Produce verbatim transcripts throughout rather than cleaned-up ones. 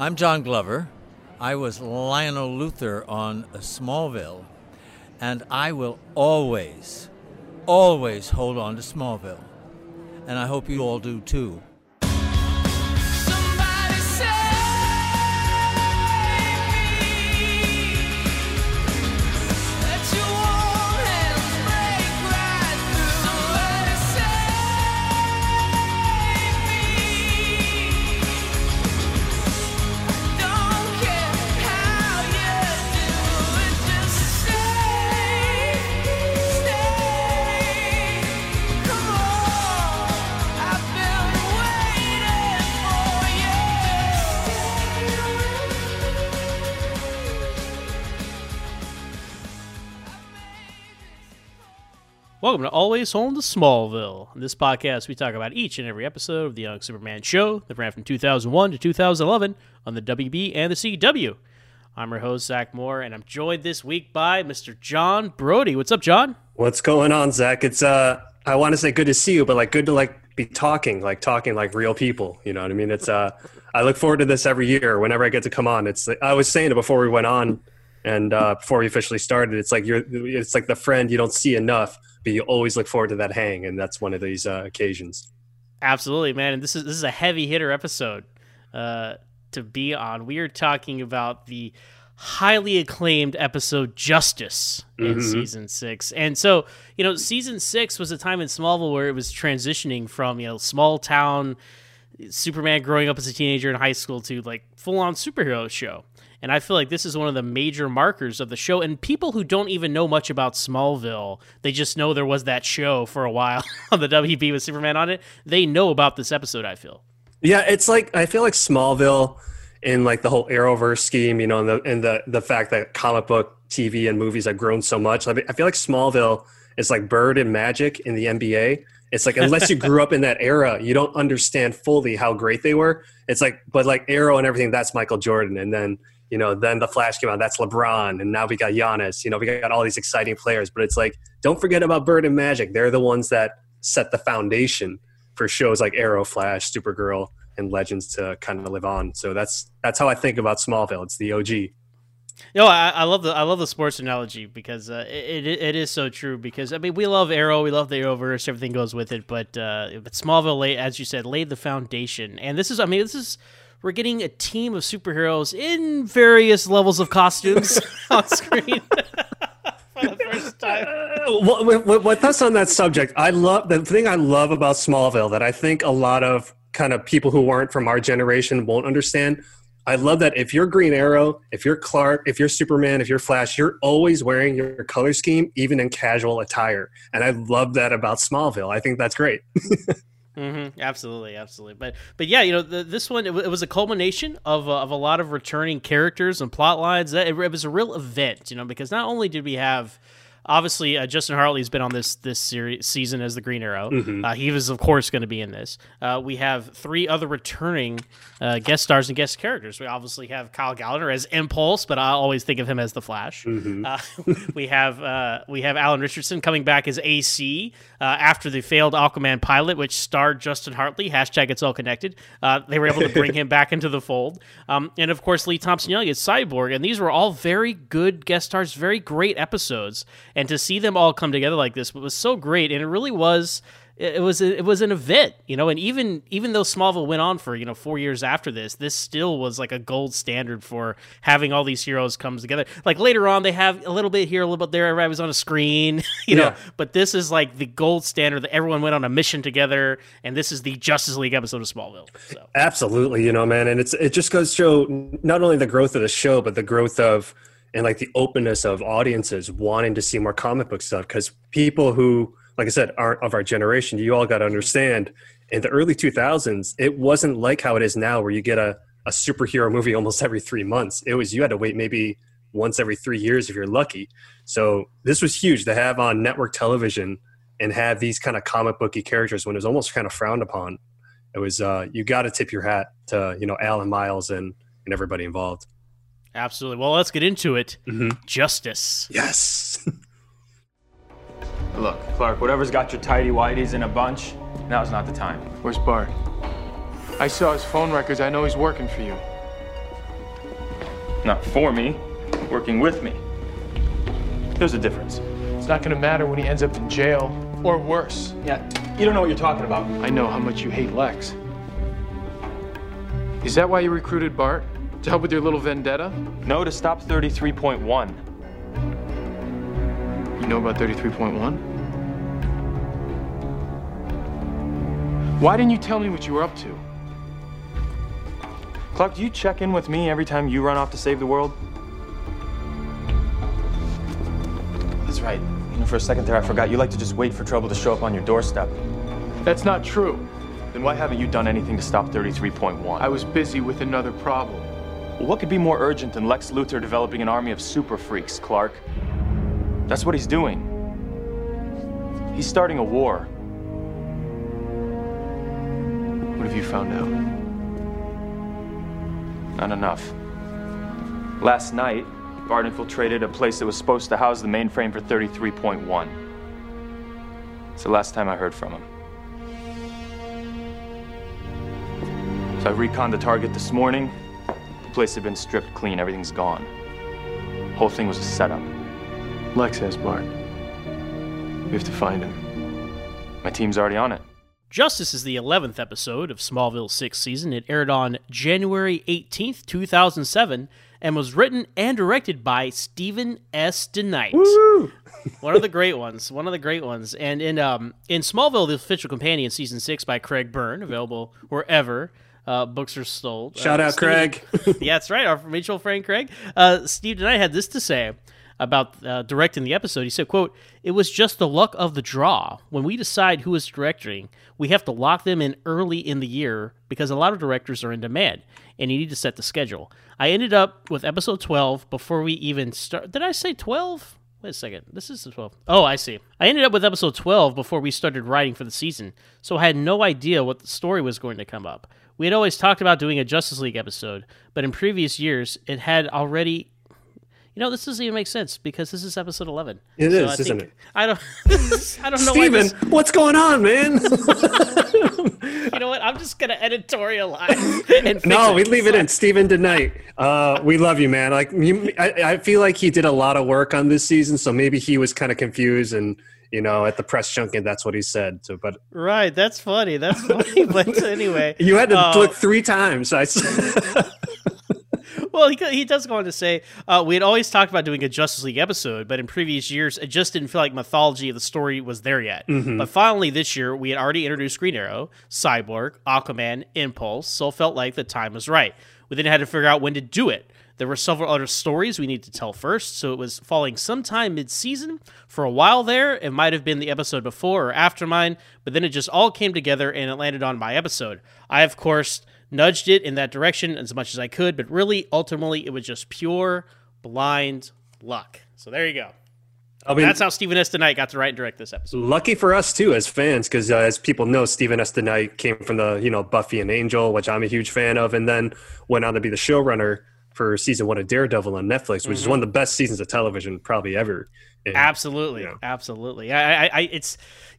I'm John Glover. I was Lionel Luthor on Smallville, and I will always, always hold on to Smallville. And I hope you all do too. Welcome to Always Home to Smallville. In this podcast, we talk about each and every episode of the Young Superman show that ran from two thousand one to two thousand eleven on the W B and the C W. I'm your host, Zach Moore, and I'm joined this week by Mister John Brody. What's up, John? What's going on, Zach? It's, uh, I want to say good to see you, but like good to like be talking, like talking like real people. You know what I mean? It's, uh, I look forward to this every year whenever I get to come on. It's, I was saying it before we went on and uh, before we officially started, it's like you're, it's like the friend you don't see enough, but you always look forward to that hang, and that's one of these uh, occasions. Absolutely, man. And this is this is a heavy hitter episode uh, to be on. We are talking about the highly acclaimed episode Justice in mm-hmm. season six. And so, you know, season six was a time in Smallville where it was transitioning from, you know, small town Superman growing up as a teenager in high school to like full on superhero show. And I feel like this is one of the major markers of the show. And people who don't even know much about Smallville, they just know there was that show for a while on the W B with Superman on it. They know about this episode, I feel. Yeah, it's like, I feel like Smallville in like the whole Arrowverse scheme, you know, and the, and the, the fact that comic book T V and movies have grown so much. I, mean, I feel like Smallville is like Bird and Magic in the N B A. It's like, unless you grew up in that era, you don't understand fully how great they were. It's like, but like Arrow and everything, that's Michael Jordan. And then, you know, then the Flash came out, that's LeBron, and now we got Giannis. You know, we got all these exciting players, but it's like, don't forget about Bird and Magic. They're the ones that set the foundation for shows like Arrow, Flash, Supergirl, and Legends to kind of live on. So that's that's how I think about Smallville. It's the O G. No, I, I love the I love the sports analogy because uh, it, it it is so true. Because I mean, we love Arrow, we love the Arrowverse, everything goes with it. But uh, but Smallville, laid, as you said, laid the foundation, and this is I mean this is. We're getting a team of superheroes in various levels of costumes on screen for the first time. Uh, with, with us on that subject, I love the thing I love about Smallville that I think a lot of kind of people who weren't from our generation won't understand. I love that if you're Green Arrow, if you're Clark, if you're Superman, if you're Flash, you're always wearing your color scheme, even in casual attire. And I love that about Smallville. I think that's great. Mm-hmm. Absolutely, absolutely. But but yeah, you know, the, this one, it, w- it was a culmination of, uh, of a lot of returning characters and plot lines. It, it was a real event, you know, because not only did we have, obviously, uh, Justin Hartley's been on this this series, season as the Green Arrow. Mm-hmm. Uh, he was, of course, going to be in this. Uh, we have three other returning uh, guest stars and guest characters. We obviously have Kyle Gallagher as Impulse, but I always think of him as the Flash. Mm-hmm. Uh, we have uh, we have Alan Richardson coming back as A C uh, after the failed Aquaman pilot, which starred Justin Hartley. Hashtag It's All Connected. Uh, they were able to bring him back into the fold. Um, and, of course, Lee Thompson-Young as Cyborg. And these were all very good guest stars, very great episodes. And to see them all come together like this was so great, and it really was. It was it was an event, you know. And even even though Smallville went on for you know four years after this, this still was like a gold standard for having all these heroes come together. Like later on, they have a little bit here, a little bit there. Everybody was on a screen, you know. Yeah. But this is like the gold standard that everyone went on a mission together, and this is the Justice League episode of Smallville. So. Absolutely, you know, man, and it's it just goes to show not only the growth of the show, but the growth of. And like the openness of audiences wanting to see more comic book stuff, because people who, like I said, aren't of our generation, you all got to understand, in the early two thousands, it wasn't like how it is now where you get a, a superhero movie almost every three months. It was, you had to wait maybe once every three years if you're lucky. So this was huge to have on network television and have these kind of comic booky characters when it was almost kind of frowned upon. It was, uh, you got to tip your hat to, you know, Alan Miles and, and everybody involved. Absolutely. Well, let's get into it. Mm-hmm. Justice. Yes. Look, Clark, whatever's got your tighty-whities in a bunch, now's not the time. Where's Bart? I saw his phone records. I know he's working for you. Not for me, working with me. There's a difference. It's not gonna matter when he ends up in jail, or worse. Yeah, you don't know what you're talking about. I know how much you hate Lex. Is that why you recruited Bart? To help with your little vendetta? No, to stop thirty-three point one. You know about thirty-three point one? Why didn't you tell me what you were up to? Clark, do you check in with me every time you run off to save the world? That's right. You know, for a second there, I forgot. You like to just wait for trouble to show up on your doorstep. That's not true. Then why haven't you done anything to stop thirty-three point one? I was busy with another problem. Well, what could be more urgent than Lex Luthor developing an army of super freaks, Clark? That's what he's doing. He's starting a war. What have you found out? Not enough. Last night, Bart infiltrated a place that was supposed to house the mainframe for thirty-three point one. It's the last time I heard from him. So I reconned the target this morning. The place had been stripped clean. Everything's gone. The whole thing was a setup. Lex has Bart. We have to find him. My team's already on it. Justice is the eleventh episode of Smallville's sixth season. It aired on January eighteenth, two thousand seven, and was written and directed by Steven S. DeKnight. Woo! One of the great ones. One of the great ones. And in um in Smallville, the official companion, season six by Craig Byrne, available wherever uh, books are sold. Shout uh, out, Steven, Craig. Yeah, that's right. Our mutual friend Craig. Uh, Steve DeKnight had this to say about uh, directing the episode. He said, quote, "It was just the luck of the draw. When we decide who is directing, we have to lock them in early in the year because a lot of directors are in demand, and you need to set the schedule. I ended up with episode twelve before we even start." Did I say twelve? Wait a second. This is the twelfth. Oh, I see. I ended up with episode twelve before we started writing for the season, so I had no idea what the story was going to come up. We had always talked about doing a Justice League episode, but in previous years, it had already... You know, this doesn't even make sense because this is episode eleven. It so is, I isn't think, it? I don't. I don't know. Steven, why this, what's going on, man? you know what? I'm just gonna editorialize. And No, we fix leave it in. Steven DeKnight, uh, we love you, man. Like, you, I, I feel like he did a lot of work on this season, so maybe he was kind of confused, and you know, at the press junket, that's what he said. So, but Right, that's funny. That's funny. But anyway, you had to uh, look three times. I. Well, he, he does go on to say, uh, we had always talked about doing a Justice League episode, but in previous years, it just didn't feel like mythology of the story was there yet. Mm-hmm. But finally, this year, we had already introduced Green Arrow, Cyborg, Aquaman, Impulse, so it felt like the time was right. We then had to figure out when to do it. There were several other stories we needed to tell first, so it was falling sometime mid-season. For a while there, it might have been the episode before or after mine, but then it just all came together and it landed on my episode. I, of course... nudged it in that direction as much as I could, but really, ultimately, it was just pure, blind luck. So there you go. I mean, that's how Steven S. DeKnight got to write and direct this episode. Lucky for us, too, as fans, because uh, as people know, Steven S. DeKnight came from the, you know, Buffy and Angel, which I'm a huge fan of, and then went on to be the showrunner for season one of Daredevil on Netflix, which mm-hmm. is one of the best seasons of television probably ever. And, absolutely, you know. absolutely. I, I, I, it's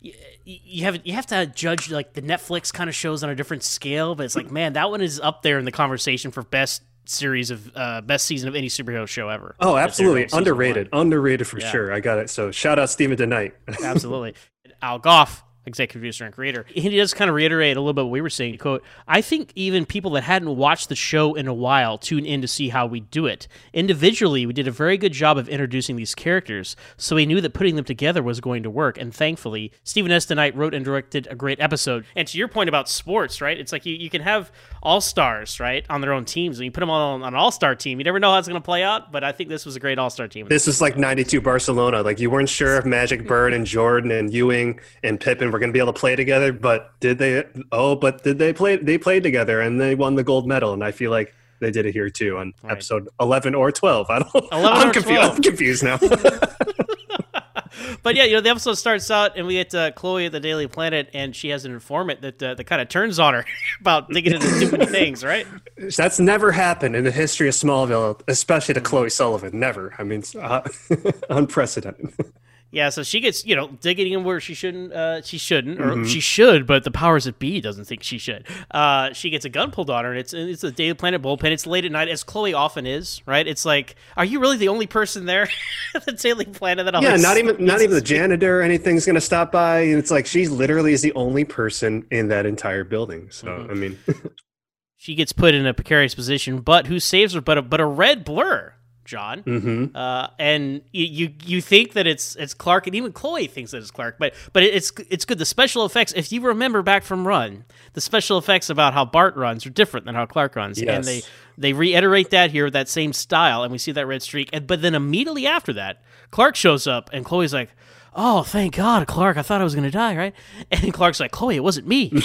you have you have to judge like the Netflix kind of shows on a different scale, but it's like, man, that one is up there in the conversation for best series of uh, best season of any superhero show ever. Oh, absolutely, underrated, one. underrated for yeah. sure. I got it. So shout out Steven DeKnight. Absolutely, Al Goff, executive producer and creator. He does kind of reiterate a little bit what we were saying. Quote, "I think even people that hadn't watched the show in a while tune in to see how we do it. Individually, we did a very good job of introducing these characters, so we knew that putting them together was going to work, and thankfully, Steven S. DeKnight wrote and directed a great episode." And to your point about sports, right? It's like you, you can have all-stars, right, on their own teams, and you put them all on an all-star team. You never know how it's going to play out, but I think this was a great all-star team. This is like ninety-two Barcelona. Like, you weren't sure if Magic, Bird, and Jordan, and Ewing, and Pippen were going to be able to play together, but did they? Oh, but did they play? They played together, and they won the gold medal. And I feel like they did it here too on right. episode eleven or twelve. I don't. I'm confused. I'm confused now. But yeah, you know, the episode starts out, and we get uh, Chloe at the Daily Planet, and she has an informant that uh, that kind of turns on her about digging into too many things, right? That's never happened in the history of Smallville, especially to Chloe Sullivan. Never. I mean, uh, unprecedented. Yeah, so she gets, you know, digging in where she shouldn't, uh, she shouldn't, or Mhm. she should, but the powers that be doesn't think she should. Uh, she gets a gun pulled on her, and it's it's a Daily Planet bullpen. It's late at night, as Chloe often is, right? It's like, are you really the only person there at the Daily Planet that? Yeah, always not even not speaks- even the janitor or anything's gonna stop by. It's like she's literally is the only person in that entire building. So Mhm. I mean, She gets put in a precarious position, but who saves her? But a, but a red blur, John. hmm Uh, and you, you you think that it's it's Clark, and even Chloe thinks that it's Clark, but but it's it's good. The special effects, if you remember back from Run, the special effects about how Bart runs are different than how Clark runs, and Yes. they they reiterate that here with that same style, and we see that red streak. And but then immediately after that, Clark shows up, and Chloe's like, "Oh, thank God, Clark! I thought I was gonna die, right?" And Clark's like, "Chloe, it wasn't me."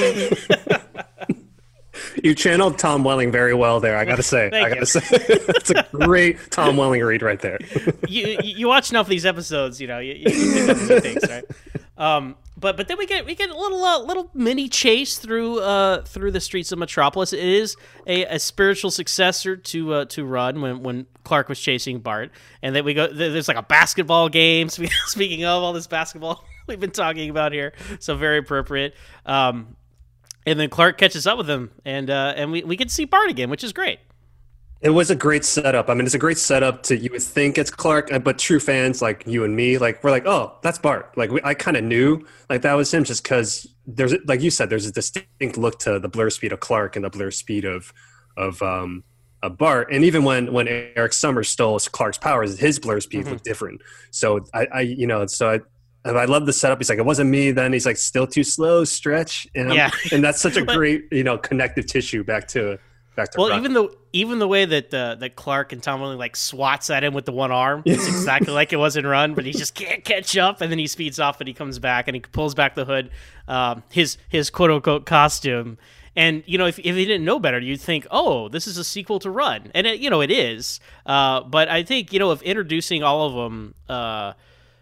you channeled Tom Welling very well there. I gotta say, Thank I gotta you. say, that's a great Tom Welling read right there. you, you you watch enough of these episodes, you know, you, you pick up new things, right? Um, but but then we get we get a little uh, little mini chase through uh through the streets of Metropolis. It is a, a spiritual successor to uh, to Run when when Clark was chasing Bart, and then we go there's like a basketball game. Speaking of all this basketball we've been talking about here, so very appropriate. Um, and then Clark catches up with him, and uh, and we we get to see Bart again, which is great. It was a great setup. I mean, it's a great setup to you would think it's Clark, but true fans like you and me, like we're like, oh, that's Bart. Like we, I kind of knew like that was him just because there's like you said, there's a distinct look to the blur speed of Clark and the blur speed of of um of Bart. And even when when Eric Summers stole Clark's powers, his blur speed Mm-hmm. looked different. So I, I you know, so I. And I love the setup. He's like, it wasn't me. Then he's like, still too slow, stretch, and I'm- Yeah. and that's such a great, you know, connective tissue back to back to. Well, Rock. even the even the way that uh, that Clark and Tom Welling like swats at him with the one arm, it's exactly like it was in Run, but he just can't catch up, and then he speeds off, and he comes back, and he pulls back the hood, um, his his quote unquote costume, and you know if if he didn't know better, you'd think, oh, this is a sequel to Run, and it, you know it is, uh, but I think you know if introducing all of them. Uh,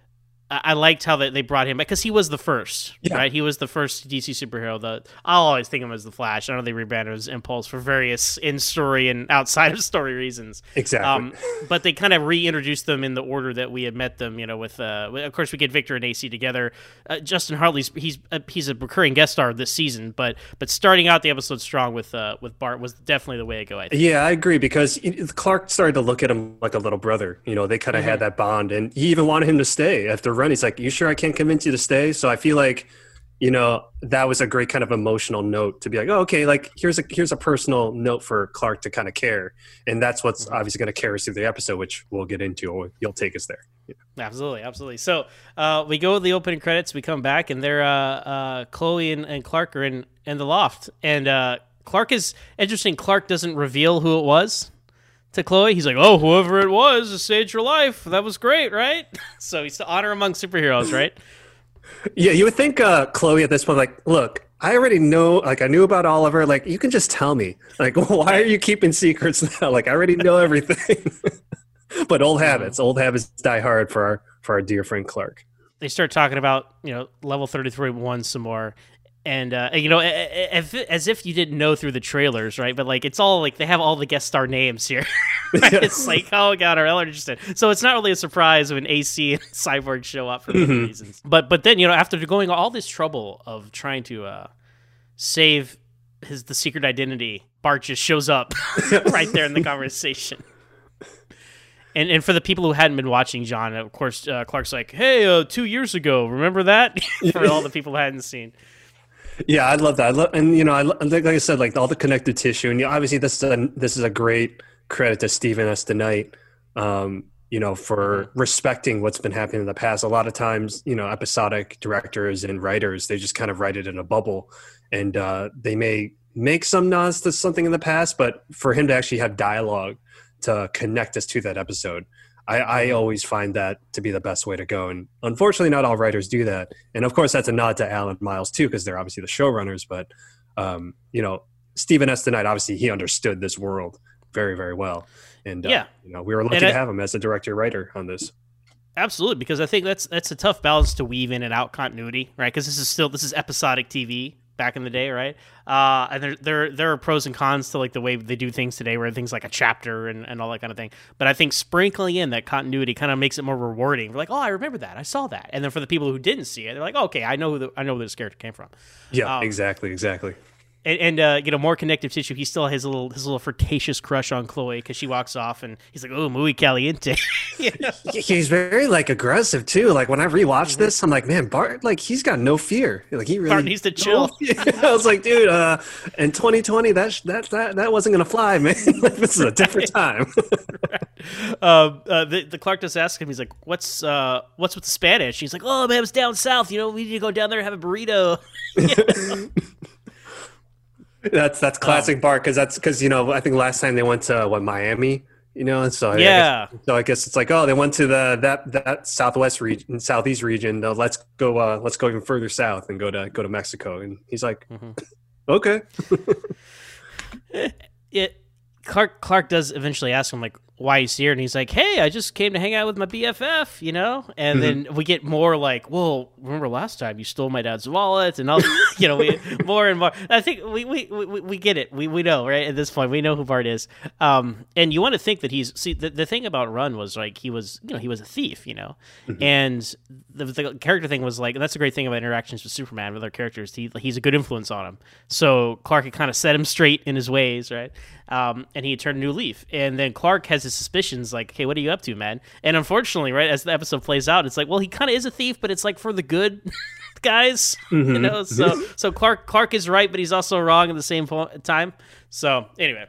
I liked how they they brought him back because he was the first, Yeah. right? He was the first D C superhero. The I'll always think of him as the Flash. I know they rebranded as Impulse for various in-story and outside of story reasons. Exactly. Um, but they kind of reintroduced them in the order that we had met them. You know, with uh, of course we get Victor and A C together. Uh, Justin Hartley's he's uh, he's a recurring guest star this season, but but starting out the episode strong with uh, with Bart was definitely the way to go. I think. Yeah, I agree because it- Clark started to look at him like a little brother. You know, they kind of had that bond, and he even wanted him to stay after Run. He's like, "You sure I can't convince you to stay?" So I feel like, you know, that was a great kind of emotional note to be like, "Oh, okay, like here's a here's a personal note for Clark to kind of care," and that's what's obviously going to carry us through the episode, which we'll get into. Or you'll take us there. Absolutely, absolutely. So uh, we go with the opening credits. We come back, and they're uh, uh, Chloe and, and Clark are in, in the loft. And uh, Clark is interesting. Clark doesn't reveal who it was to Chloe. He's like, "Oh, whoever it was, saved your life. That was great, right?" So he's to honor among superheroes, right? Yeah, you would think uh, Chloe at this point, like, look, I already know, like, I knew about Oliver. Like, you can just tell me. Like, why are you keeping secrets now? Like, I already know everything. But old habits, old habits die hard for our for our dear friend Clark. They start talking about you know level thirty-three one some more. And, uh, you know, a- a- as if- as if you didn't know through the trailers, right? But, like, it's all, like, they have all the guest star names here. Right? It's like, oh, God, are Eller interested? So it's not really a surprise when A C and Cyborg show up for many reasons. But, but then, you know, after going all this trouble of trying to uh, save his the secret identity, Bart just shows up right there in the conversation. And and for the people who hadn't been watching, John, of course, uh, Clark's like, hey, uh, two years ago, remember that? For all the people who hadn't seen. Yeah, I love that. I love, and you know, I lo- like I said, like all the connective tissue, and you know, obviously this is a, this is a great credit to Stephen S. DeKnight, um, you know, for respecting what's been happening in the past. A lot of times, you know, episodic directors and writers, they just kind of write it in a bubble, and uh, they may make some nods to something in the past, but for him to actually have dialogue to connect us to that episode, I, I always find that to be the best way to go. And unfortunately, not all writers do that. And of course, that's a nod to Alan Miles too, because they're obviously the showrunners. But, um, you know, Stephen S. DeKnight, obviously he understood this world very, very well. And, uh, Yeah. you know, we were lucky And to I- have him as a director writer on this. Absolutely, because I think that's that's a tough balance to weave in and out continuity, right? Because this is still this is episodic T V, back in the day, right? Uh, and there, there, there are pros and cons to like the way they do things today, where things like a chapter and, and all that kind of thing. But I think sprinkling in that continuity kind of makes it more rewarding. We're like, oh, I remember that, I saw that. And then for the people who didn't see it, they're like, oh, okay, I know who the, I know where this character came from. Yeah, um, exactly, exactly. And, and uh, you know, more connective tissue. He still has a little his little flirtatious crush on Chloe because she walks off, and he's like, "Oh, muy caliente." You know? He's very like aggressive too. Like when I rewatched mm-hmm. this, I'm like, man, Bart, like he's got no fear. Like he really Bart needs to chill. I was like, dude, uh, in twenty twenty, that that that that wasn't gonna fly, man. Like, this is a different time. Right. uh, uh, the, the Clark just asked him. He's like, "What's uh, what's with the Spanish?" He's like, "Oh man, it's down south. You know, we need to go down there and have a burrito." You know? That's that's classic um, Bart because that's because you know I think last time they went to what Miami, you know, and so yeah, I guess, so I guess it's like, oh, they went to the that that southwest region, southeast region. Uh, let's go, uh, let's go even further south and go to go to Mexico. And he's like, mm-hmm. okay. it Clark Clark does eventually ask him like why he's here, and he's like, hey, I just came to hang out with my B F F, you know. And mm-hmm. then we get more like, well, remember last time you stole my dad's wallet, and all, you know, we more and more. I think we we, we, we get it. We we know, right? At this point, we know who Bart is. Um, and you want to think that he's see the, the thing about Run was like he was you know he was a thief, you know, mm-hmm. and the, the character thing was like, and that's a great thing about interactions with Superman with other characters. He he's a good influence on him. So Clark had kind of set him straight in his ways, right? Um, and he had turned a new leaf. And then Clark has his suspicions, like, hey, what are you up to, man? And unfortunately, right, as the episode plays out, it's like, well, he kind of is a thief, but it's like for the good guys, mm-hmm. you know? So so Clark Clark is right, but he's also wrong at the same time. So anyway.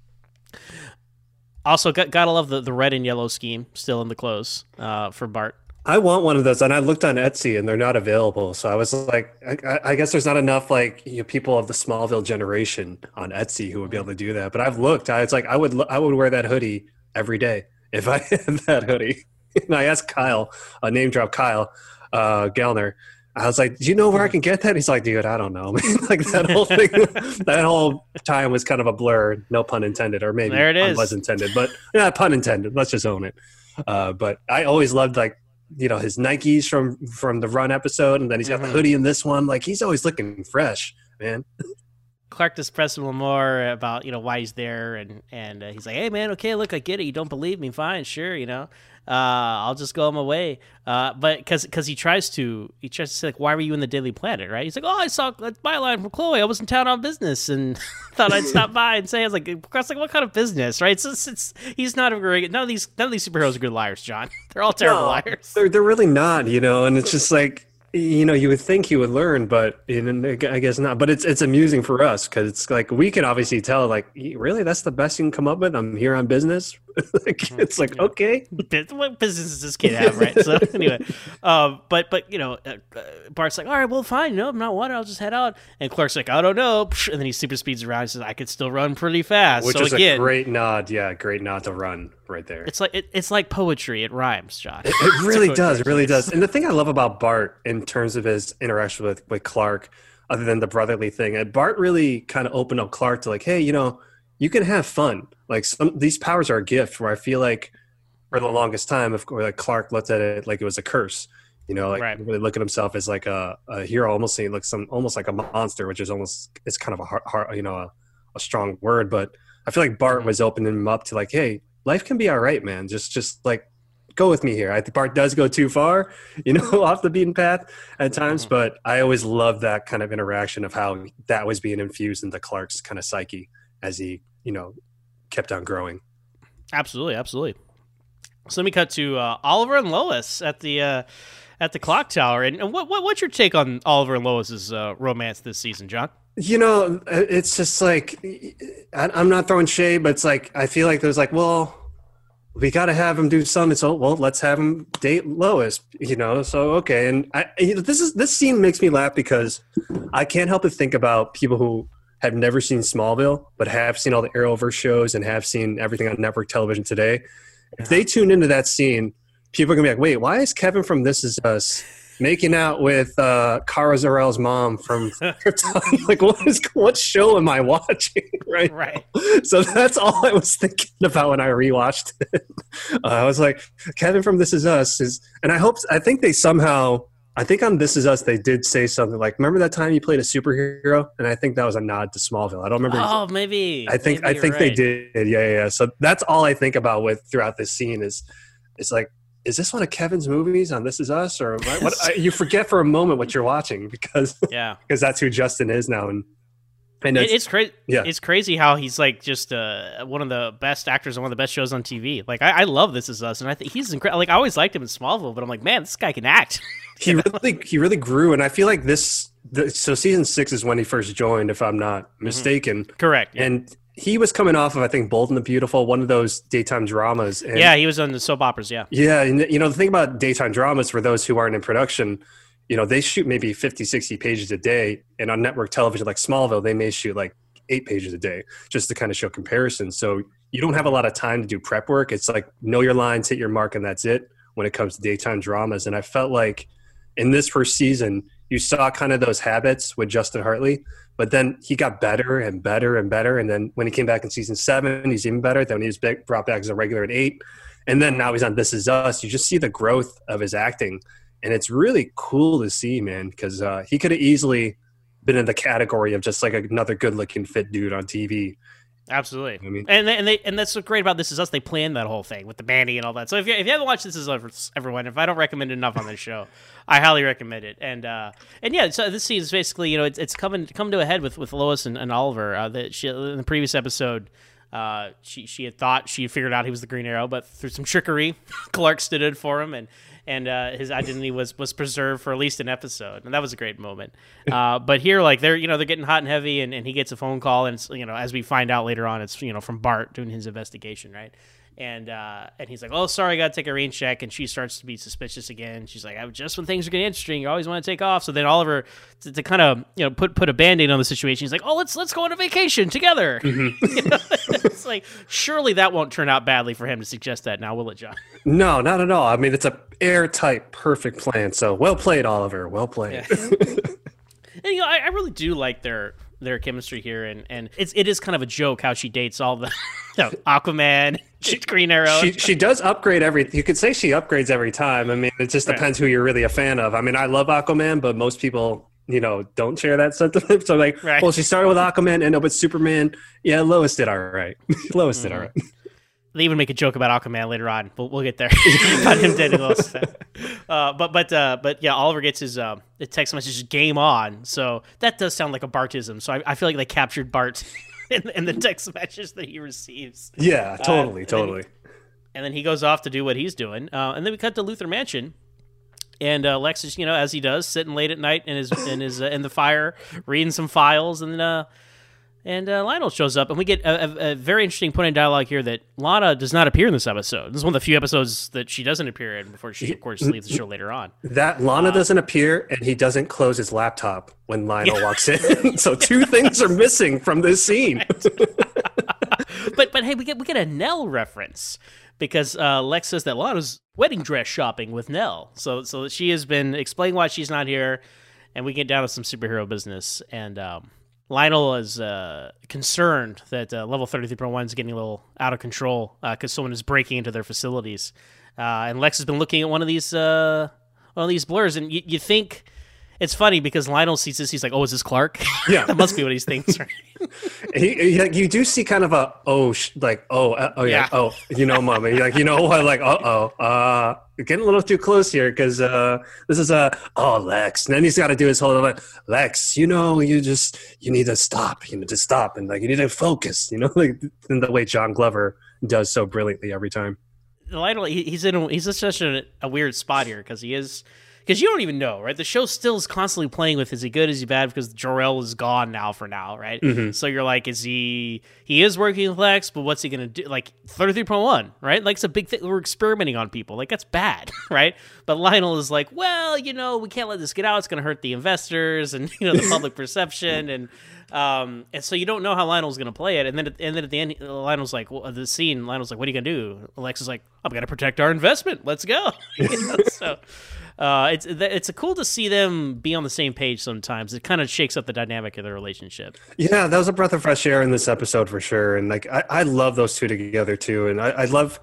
Also, got, gotta love the, the red and yellow scheme still in the clothes uh, for Bart. I want one of those, and I looked on Etsy, and they're not available. So I was like, I, I guess there's not enough like you know, people of the Smallville generation on Etsy who would be able to do that. But I've looked. I, it's like I would I would wear that hoodie every day if I had that hoodie. And I asked Kyle, a name drop Kyle uh, Gellner. I was like, do you know where I can get that? He's like, dude, I don't know, man. Like that whole thing, that whole time was kind of a blur. No pun intended, or maybe there it is. Was intended, but yeah, pun intended. Let's just own it. Uh, but I always loved like. You know, his Nikes from from the Run episode, and then he's got mm-hmm. the hoodie in this one. Like he's always looking fresh, man. Clark just pressed him more about you know why he's there, and and uh, he's like, hey man, okay, look, I get it. You don't believe me, fine, sure, you know. Uh, I'll just go on my way. Uh, but because because he tries to he tries to say like, why were you in the Daily Planet, right? He's like, oh, I saw a byline from Chloe. I was in town on business and thought I'd stop by and say. I was like, Clark's like, what kind of business, right? So it's, it's he's not a great. None of these none of these superheroes are good liars, John. They're all terrible no, liars. They're they're really not, you know. And it's just like. You know, you would think he would learn, but you know, I guess not. But it's it's amusing for us because it's like we can obviously tell, like, really, that's the best you can come up with. I'm here on business. Like, it's like, okay, what business does this kid have, right? So anyway, um, but but you know, uh, Bart's like, all right, well, fine, no, I'm not wanted. I'll just head out. And Clark's like, I don't know, and then he super speeds around and says, I could still run pretty fast. Which so is again, a great nod, yeah, great nod to Run right there. It's like it, it's like poetry. It rhymes, John. It, it really does, it really does. And the thing I love about Bart in terms of his interaction with with Clark, other than the brotherly thing, and Bart really kind of opened up Clark to like, hey, you know, you can have fun. Like some these powers are a gift. Where I feel like for the longest time, of course, like Clark looked at it like it was a curse. You know, like right. really look at himself as like a, a hero, almost saying like some almost like a monster, which is almost it's kind of a hard, hard you know, a, a strong word. But I feel like Bart was opening him up to like, hey, life can be all right, man. Just just like go with me here. I think Bart does go too far, you know, off the beaten path at times. But I always loved that kind of interaction of how that was being infused into Clark's kind of psyche as he, you know, kept on growing. Absolutely, absolutely. So let me cut to uh, Oliver and Lois at the uh, at the clock tower. And, and what, what what's your take on Oliver and Lois's uh, romance this season, John? You know, it's just like I, I'm not throwing shade, but it's like I feel like there's like, well, we got to have him do something. So, well, let's have him date Lois. You know, so okay. And I, you know, this is this scene makes me laugh because I can't help but think about people who have never seen Smallville, but have seen all the Arrowverse shows and have seen everything on network television today. If they tune into that scene, people are going to be like, wait, why is Kevin from This Is Us making out with uh, Kara Zor-El's mom from Krypton? Like, what is what show am I watching? Right. Right. So that's all I was thinking about when I rewatched it. Uh, I was like, Kevin from This Is Us is, and I hope, I think they somehow I think on This Is Us they did say something like, "Remember that time you played a superhero?" And I think that was a nod to Smallville. I don't remember. Oh, maybe. I think maybe I think right. they did. Yeah, yeah, yeah. So that's all I think about with throughout this scene is, it's like, is this one of Kevin's movies on This Is Us, or what? what I, you forget for a moment what you're watching because yeah, because that's who Justin is now, and and it, it's, it's crazy. Yeah. It's crazy how he's like just uh, one of the best actors on one of the best shows on T V. Like I, I love This Is Us, and I think he's incredible. Like I always liked him in Smallville, but I'm like, man, this guy can act. he really he really grew, and I feel like this. The, so season six is when he first joined, if I'm not mistaken. Mm-hmm. Correct. Yeah. And he was coming off of, I think, Bold and the Beautiful, one of those daytime dramas. And yeah, he was on the soap operas. Yeah. Yeah, and you know the thing about daytime dramas, for those who aren't in production, you know they shoot maybe fifty, sixty pages a day, and on network television like Smallville, they may shoot like eight pages a day, just to kind of show comparison. So you don't have a lot of time to do prep work. It's like know your lines, hit your mark, and that's it when it comes to daytime dramas. And I felt like in this first season, you saw kind of those habits with Justin Hartley, but then he got better and better and better. And then when he came back in season seven, he's even better. Then he was brought back as a regular at eight. And then now he's on This Is Us. You just see the growth of his acting. And it's really cool to see, man, because uh, he could have easily been in the category of just like another good-looking fit dude on T V. Absolutely. I mean, and they, and they and that's what's great about This Is Us. They planned that whole thing with the bandy and all that. So if you if you haven't watched This Is Us, everyone, if I don't recommend it enough on this show, I highly recommend it. And uh, and yeah, so this scene is basically, you know, it's it's coming come to a head with with Lois and, and Oliver. Uh, that she in the previous episode, uh, she she had thought she had figured out he was the Green Arrow, but through some trickery, Clark stood in for him, and and uh, his identity was was preserved for at least an episode, and that was a great moment. Uh, but here, like they're you know they're getting hot and heavy, and, and he gets a phone call, and it's, you know as we find out later on, it's you know from Bart doing his investigation, right? And uh, and he's like, oh, sorry, I got to take a rain check. And she starts to be suspicious again. She's like, just when things are getting interesting, you always want to take off. So then Oliver, to, to kind of you know put put a Band-Aid on the situation, he's like, oh, let's let's go on a vacation together. Mm-hmm. You know? It's like, surely that won't turn out badly for him to suggest that now, will it, John? No, not at all. I mean, it's a airtight, perfect plan. So well played, Oliver. Well played. Yeah. And, you know, I, I really do like their their chemistry here, and, and it's it is kind of a joke how she dates all the you know, Aquaman, she, Green Arrow. She she does upgrade every. You could say she upgrades every time. I mean, it just depends right. who you're really a fan of. I mean, I love Aquaman, but most people, you know, don't share that sentiment. So like, right. well, she started with Aquaman, ended up with Superman. Yeah, Lois did all right. Lois mm-hmm. did all right. They even make a joke about Aquaman later on. We'll, we'll get there. About him dating Lois. Uh, but but uh, but yeah, Oliver gets his uh, text message game on. So that does sound like a Bartism. So I, I feel like they captured Bart in, in the text message that he receives. Yeah, totally, uh, totally. And then, and then he goes off to do what he's doing. Uh, and then we cut to Luthor Mansion. And uh, Lex is, you know, as he does, sitting late at night in his in his uh, in the fire, reading some files, and uh, and uh, Lionel shows up, and we get a, a, a very interesting point in dialogue here that Lana does not appear in this episode. This is one of the few episodes that she doesn't appear in before she, of course, leaves the show later on. That Lana uh, doesn't appear, and he doesn't close his laptop when Lionel yeah. walks in. So two things are missing from this scene. but but hey, we get we get a Nell reference. Because uh, Lex says that Lana's wedding dress shopping with Nell. So so she has been explaining why she's not here, and we get down to some superhero business. And um, Lionel is uh, concerned that uh, Level thirty-three point one is getting a little out of control because uh, someone is breaking into their facilities. Uh, and Lex has been looking at one of these uh, one of these blurs, and y- you think... It's funny because Lionel sees this. He's like, "Oh, is this Clark?" Yeah, that must be what he thinks. Right? he, he, you do see kind of a oh, sh- like oh, uh, oh yeah. yeah, oh, you know, mom, and you're like, you know what, like, uh oh, uh, you're getting a little too close here because uh, this is a oh Lex, and then he's got to do his whole like, Lex, you know, you just you need to stop, you need to stop, and like you need to focus, you know, like in the way John Glover does so brilliantly every time. Lionel, he, he's in a, he's in such a, a weird spot here because he is. Because you don't even know, right? The show still is constantly playing with, is he good, is he bad? Because Jor-El is gone now for now, right? Mm-hmm. So you're like, is he, he is working with Lex, but what's he going to do? Like, thirty-three point one, right? Like, it's a big thing. We're experimenting on people. Like, that's bad, right? But Lionel is like, well, you know, we can't let this get out. It's going to hurt the investors and, you know, the public perception. And um, and so you don't know how Lionel's going to play it. And then, and then at the end, Lionel's like, well, the scene, Lionel's like, what are you going to do? Lex is like, I'm going to protect our investment. Let's go. You know, so... Uh, it's it's cool to see them be on the same page sometimes. It kind of shakes up the dynamic of their relationship. Yeah, that was a breath of fresh air in this episode for sure. And like I, I love those two together too. And I, I love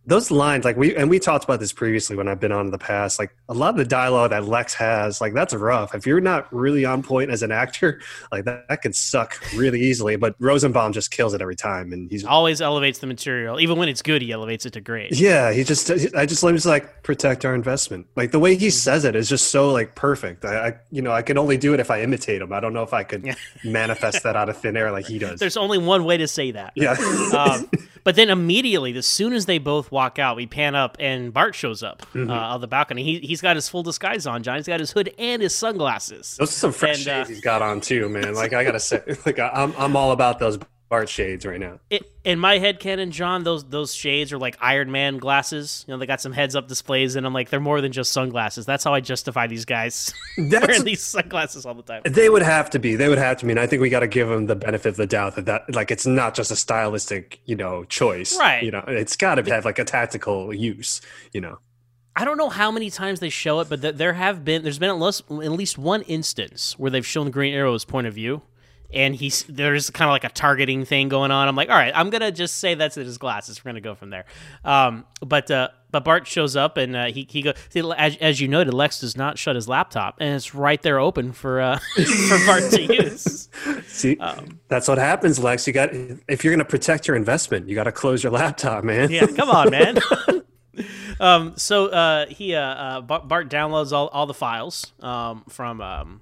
those lines, like we and we talked about this previously when I've been on in the past. Like a lot of the dialogue that Lex has, like that's rough. If you're not really on point as an actor, like that, that could suck really easily. But Rosenbaum just kills it every time, and he's always elevates the material. Even when it's good, he elevates it to great. Yeah, he just I just let him just like protect our investment. Like the way he says it is just so like perfect. I, I you know I can only do it if I imitate him. I don't know if I could manifest that out of thin air like he does. There's only one way to say that. Yeah. um, but then immediately, as soon as they both walk out, we pan up and Bart shows up Mm-hmm. uh, on the balcony. He he's got his full disguise on, John. He's got his hood and his sunglasses. Those are some fresh And, uh, shades he's got on too, man. Like I gotta say, like I- I'm I'm all about those Bart shades right now. It, in my head canon, John, those those shades are like Iron Man glasses. You know, they got some heads up displays in them. Like they're more than just sunglasses. That's how I justify these guys That's- wearing these sunglasses all the time. They would have to be. They would have to be. And I think we got to give them the benefit of the doubt that that like it's not just a stylistic, you know, choice. Right. You know, it's got to have like a tactical use. You know. I don't know how many times they show it, but th- there have been there's been at least, at least one instance where they've shown Green Arrow's point of view, and he's there's kind of like a targeting thing going on. I'm like, all right, I'm gonna just say that's his glasses. We're gonna go from there. Um, but uh, but Bart shows up and uh, he he goes as, as you noted, Lex does not shut his laptop, and it's right there open for uh, for Bart to use. See, um, that's what happens, Lex. You got if you're gonna protect your investment, you got to close your laptop, man. Yeah, come on, man. um, so uh, he uh, uh, Bart downloads all, all the files um, from um,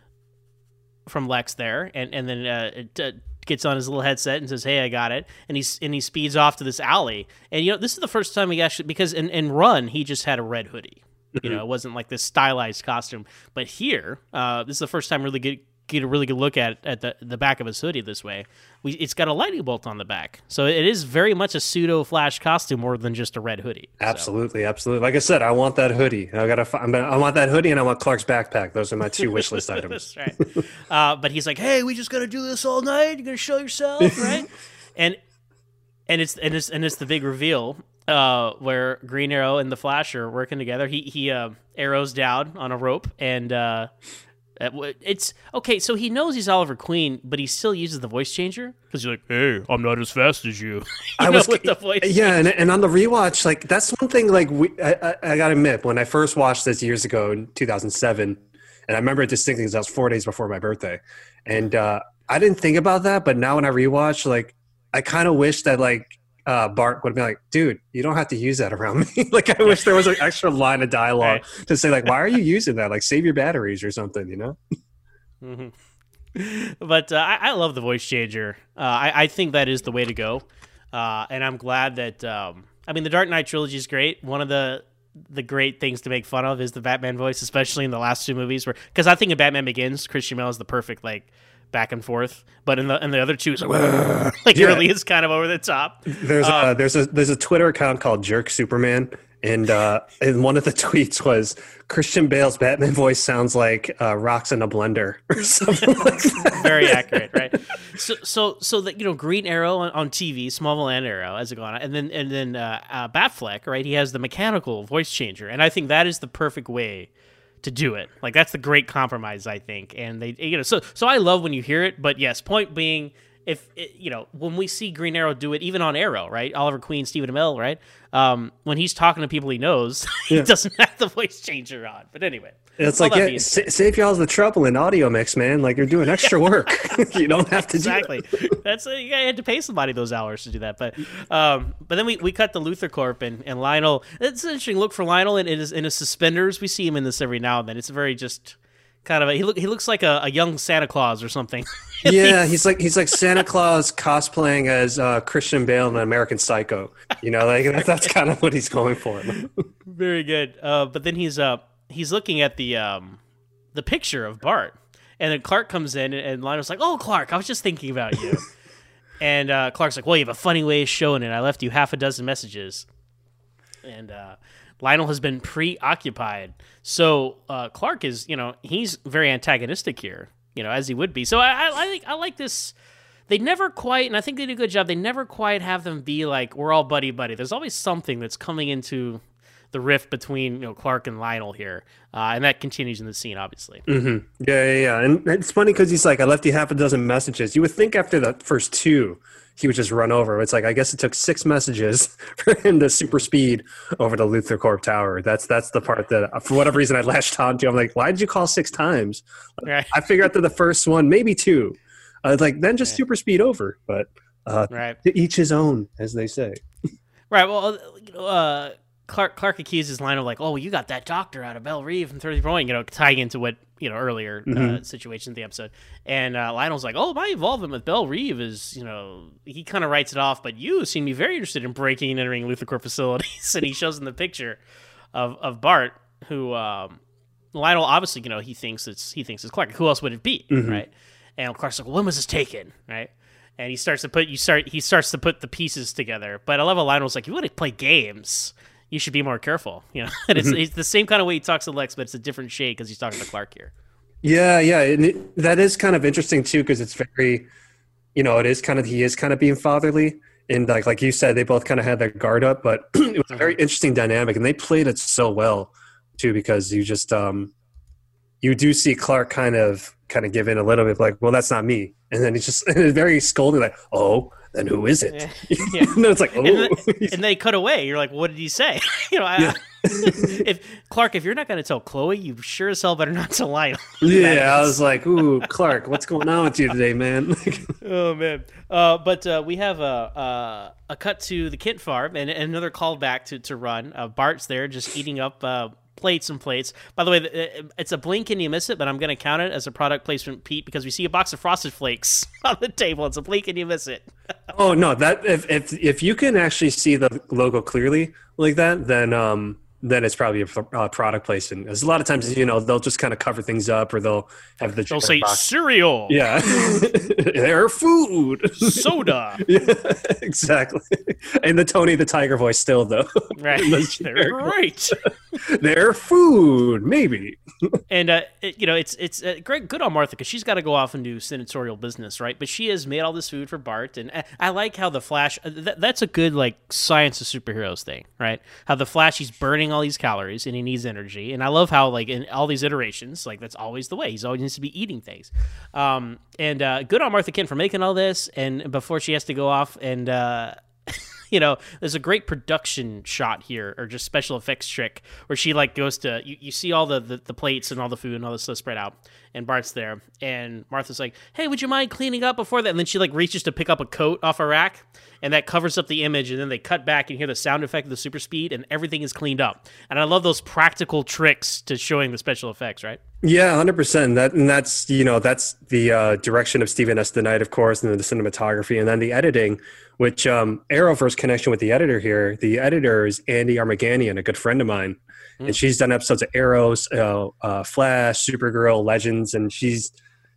from Lex there, and and then uh, it, uh, gets on his little headset and says, "Hey, I got it," and he's and he speeds off to this alley. And you know, this is the first time he actually because in, in Run he just had a red hoodie. You know, it wasn't like this stylized costume. But here, uh, this is the first time really get get a really good look at at the the back of his hoodie this way. We, it's got a lightning bolt on the back, so it is very much a pseudo Flash costume more than just a red hoodie. Absolutely, so. absolutely. Like I said, I want that hoodie. I gotta. I'm gonna, I want that hoodie, and I want Clark's backpack. Those are my two wish list items. That's right. Uh, but he's like, "Hey, we just gotta do this all night. You're gonna show yourself, right?" and and it's and it's and it's the big reveal uh, where Green Arrow and the Flash are working together. He he uh, arrows down on a rope and. Uh, It's okay, so he knows he's Oliver Queen, but he still uses the voice changer because he's like, "Hey, I'm not as fast as you." you I know, was with the voice yeah, and, and on the rewatch, like that's one thing. Like we, I, I, I gotta admit, when I first watched this years ago in two thousand seven, and I remember it distinctly because that was four days before my birthday, and uh, I didn't think about that. But now when I rewatch, like I kind of wish that like. Uh, Bart would be like, dude, you don't have to use that around me. Like, I wish there was an extra line of dialogue right. to say, like, why are you using that? Like, save your batteries or something, you know? Mm-hmm. But uh, I, I love the voice changer. Uh, I, I think that is the way to go. Uh, and I'm glad that, um, I mean, the Dark Knight trilogy is great. One of the the great things to make fun of is the Batman voice, especially in the last two movies. Where Because I think in Batman Begins, Christian Bale is the perfect, like, back and forth, but in the in the other two, it's like, like yeah. really is kind of over the top. There's um, a there's a there's a Twitter account called Jerk Superman, and uh, and one of the tweets was Christian Bale's Batman voice sounds like uh, rocks in a blender or something like that. Very accurate, right? So so so that you know, Green Arrow on, on T V, Smallville and Arrow as it go on, and then and then uh, uh, Batfleck, right? He has the mechanical voice changer, and I think that is the perfect way to do it. Like that's the great compromise, I think. And they, you know, so so I love when you hear it. But yes, point being, if it, you know, when we see Green Arrow do it, even on Arrow, right? Oliver Queen, Stephen Amell, right? Um, when he's talking to people he knows, he yeah. doesn't have the voice changer on. But anyway, it's like yeah, sa- save y'all the trouble in audio mix, man. Like you're doing extra work. You don't have to exactly. do it. That's a, you had to pay somebody those hours to do that. But um, but then we, we cut to Luthor Corp and, and Lionel. It's an interesting look for Lionel in, in his in his suspenders. We see him in this every now and then. It's very just. Kind of, a, he look. He looks like a, a young Santa Claus or something. Yeah, he's like he's like Santa Claus cosplaying as uh, Christian Bale in American Psycho. You know, like that's, that's kind of what he's going for. Very good. Uh, but then he's uh he's looking at the um the picture of Bart, and then Clark comes in, and, and Lionel's like, "Oh, Clark, I was just thinking about you." And uh, Clark's like, "Well, you have a funny way of showing it. I left you half a dozen messages." And uh, Lionel has been preoccupied. So uh, Clark is, you know, he's very antagonistic here, you know, as he would be. So I, I, I think I like this. They never quite, and I think they did a good job. They never quite have them be like, we're all buddy buddy. There's always something that's coming into the rift between, you know, Clark and Lionel here, uh, and that continues in the scene, obviously. Mm-hmm. Yeah, yeah, yeah. And it's funny because he's like, I left you half a dozen messages. You would think after the first two, he would just run over. It's like, I guess it took six messages for him to super speed over to Luthor Corp Tower. That's that's the part that, for whatever reason, I latched on to. I'm like, why did you call six times? Right. I figured out that the first one, maybe two. I was like, then just right. super speed over. But uh, right. to each his own, as they say. Right. Well, you know, uh, Clark Clark accuses Lionel like, "Oh, you got that doctor out of Belle Reve and thirty point," you know, tying into what you know earlier mm-hmm. uh, situation in the episode. And uh, Lionel's like, "Oh, my involvement with Belle Reve is, you know," he kind of writes it off. But you seem to be very interested in breaking and entering Luthor Corp facilities, and he shows him the picture of of Bart, who um, Lionel obviously, you know, he thinks it's he thinks it's Clark. Who else would it be, mm-hmm. right? And Clark's like, well, "When was this taken?" Right? And he starts to put you start he starts to put the pieces together. But I love how Lionel's like, "You want to play games? You should be more careful." You know, and it's, mm-hmm. it's the same kind of way he talks to Lex, but it's a different shade because he's talking to Clark here. Yeah, yeah, and it, that is kind of interesting too, because it's very, you know, it is kind of he is kind of being fatherly, and like like you said, they both kind of had their guard up, but it was a very interesting dynamic, and they played it so well too, because you just um, you do see Clark kind of kind of give in a little bit, like, well, that's not me, and then he's just and it's very scolding, like, oh. Then who is it? Yeah. Yeah. And then it's like, oh. And, then, and they cut away. You're like, what did he say? you know, I, yeah. if Clark, if you're not going to tell Chloe, you sure as hell better not tell Lionel. Yeah, I was like, ooh, Clark, what's going on with you today, man? Oh man. Uh, but uh, we have a uh, a cut to the Kent farm and, and another callback to to run. Uh, Bart's there, just eating up. Uh, plates and plates. By the way, it's a blink and you miss it, but I'm going to count it as a product placement, Pete, because we see a box of Frosted Flakes on the table. It's a blink and you miss it. Oh no, that if if if you can actually see the logo clearly like that, then um then it's probably a uh, product placement. Because a lot of times, you know, they'll just kind of cover things up, or they'll have the they'll say box. Cereal, yeah, their food, soda, yeah, exactly, and the Tony the Tiger voice still though, right? They're great. Their food, maybe. And uh, it, you know, it's it's uh, great, good on Martha because she's got to go off and do senatorial business, right? But she has made all this food for Bart, and I, I like how the Flash. Uh, th- that's a good like science of superheroes thing, right? How the Flash, he's burning all these calories and he needs energy, and I love how like in all these iterations, like that's always the way. He's always needs to be eating things. Um, and uh, good on Martha Kent for making all this, and before she has to go off and. Uh, You know, there's a great production shot here, or just special effects trick, where she like goes to you, you see all the, the the plates and all the food and all this stuff spread out, and Bart's there, and Martha's like, "Hey, would you mind cleaning up before that?" And then she like reaches to pick up a coat off a rack, and that covers up the image, and then they cut back and hear the sound effect of the super speed, and everything is cleaned up. And I love those practical tricks to showing the special effects, right? Yeah, one hundred percent. That and that's you know that's the uh, direction of Stephen S. DeKnight, of course, and then the cinematography, and then the editing. Which um, Arrowverse connection with the editor here. The editor is Andy Armaganian, a good friend of mine, mm. and she's done episodes of Arrows, uh, uh, Flash, Supergirl, Legends, and she's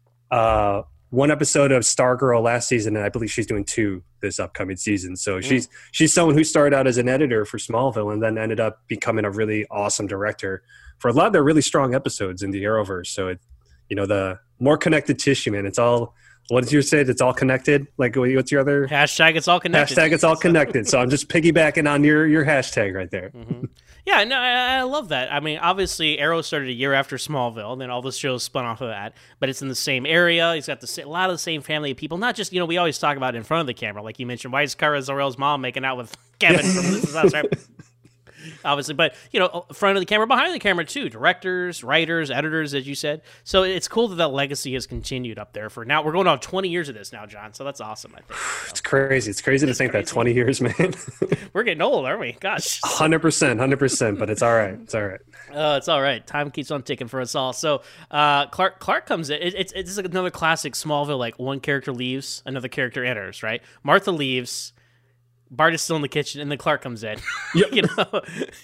uh, one episode of Stargirl last season, and I believe she's doing two this upcoming season. So mm. she's she's someone who started out as an editor for Smallville and then ended up becoming a really awesome director for a lot of their really strong episodes in the Arrowverse. So it, you know, the more connected tissue, man. It's all. What did you say? It's all connected? Like, what's your other? Hashtag it's all connected. Hashtag it's all connected. So I'm just piggybacking on your, your hashtag right there. Mm-hmm. Yeah, no, I, I love that. I mean, obviously, Arrow started a year after Smallville, and then all the shows spun off of that. But it's in the same area. He's got the, a lot of the same family of people. Not just, you know, we always talk about it in front of the camera. Like you mentioned, why is Kara Zor-El's mom making out with Kevin from This Is Us, right? Obviously, but you know, front of the camera, behind the camera too. Directors, writers, editors, as you said. So it's cool that that legacy has continued up there for now. We're going on twenty years of this now, John. So that's awesome. I think so. It's crazy. It's crazy it's to think crazy. that twenty years, man. We're getting old, aren't we? Gosh, hundred percent, hundred percent. But it's all right. It's all right. Uh, it's all right. Time keeps on ticking for us all. So uh, Clark Clark comes in. It, it's it's like another classic Smallville. Like one character leaves, another character enters. Right? Martha leaves. Bart is still in the kitchen, and then Clark comes in. Yep. you know,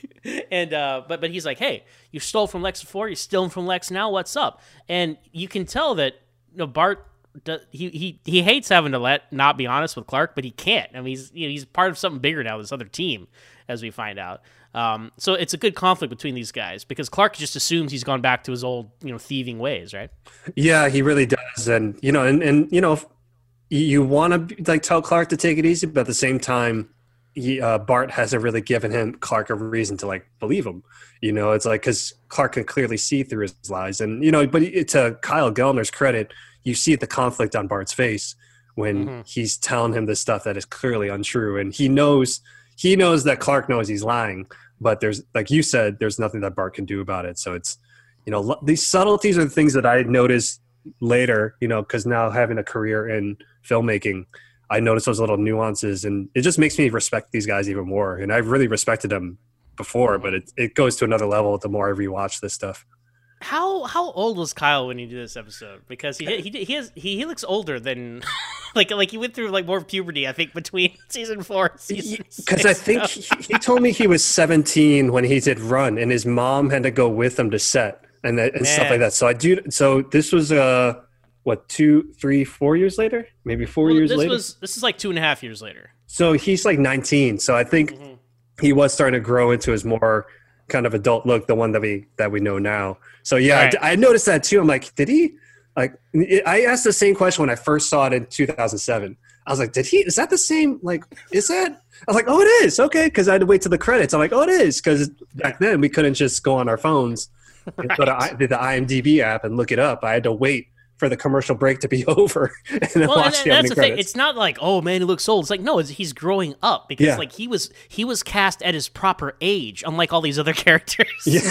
and uh, but but he's like, "Hey, you stole from Lex before. You're stealing from Lex now. What's up?" And you can tell that you know Bart does, he he he hates having to let not be honest with Clark, but he can't. I mean, he's you know, he's part of something bigger now. This other team, as we find out. Um, so it's a good conflict between these guys because Clark just assumes he's gone back to his old you know thieving ways, right? Yeah, he really does, and you know, and and you know. You want to like tell Clark to take it easy, but at the same time, he, uh, Bart hasn't really given him Clark a reason to like believe him. You know, it's like because Clark can clearly see through his lies, and you know, but to Kyle Gellner's credit, you see the conflict on Bart's face when Mhm. he's telling him this stuff that is clearly untrue, and he knows he knows that Clark knows he's lying, but there's, like you said, there's nothing that Bart can do about it. So it's, you know, lo- these subtleties are the things that I noticed later, you know, because now having a career in filmmaking, I notice those little nuances, and it just makes me respect these guys even more. And I've really respected them before, but it it goes to another level the more I rewatch this stuff. How how old was Kyle when you did this episode? Because he he he has he, he looks older than like like he went through like more puberty, I think, between season four and season six. Because I think he, he told me he was seventeen when he did Run, and his mom had to go with him to set and, that, and stuff Man. like that. So I do. So this was uh what two, three, four years later, maybe four Well, years this later. was this is like two and a half years later. So he's like nineteen. So I think Mhm. he was starting to grow into his more kind of adult look, the one that we that we know now. So yeah, Right. I, I noticed that too. I'm like, did he? Like, it, I asked the same question when I first saw it in two thousand seven. I was like, did he? Is that the same? Like, is that? I was like, oh, it is. Okay, because I had to wait to the credits. I'm like, oh, it is, because back then we couldn't just go on our phones and go to I, the IMDb app and look it up. I had to wait for the commercial break to be over and then Well, and, watch and the that's opening the thing. credits. It's not like, oh man, he looks old. It's like, no, it's, he's growing up because Yeah. like he was he was cast at his proper age, unlike all these other characters. Yeah,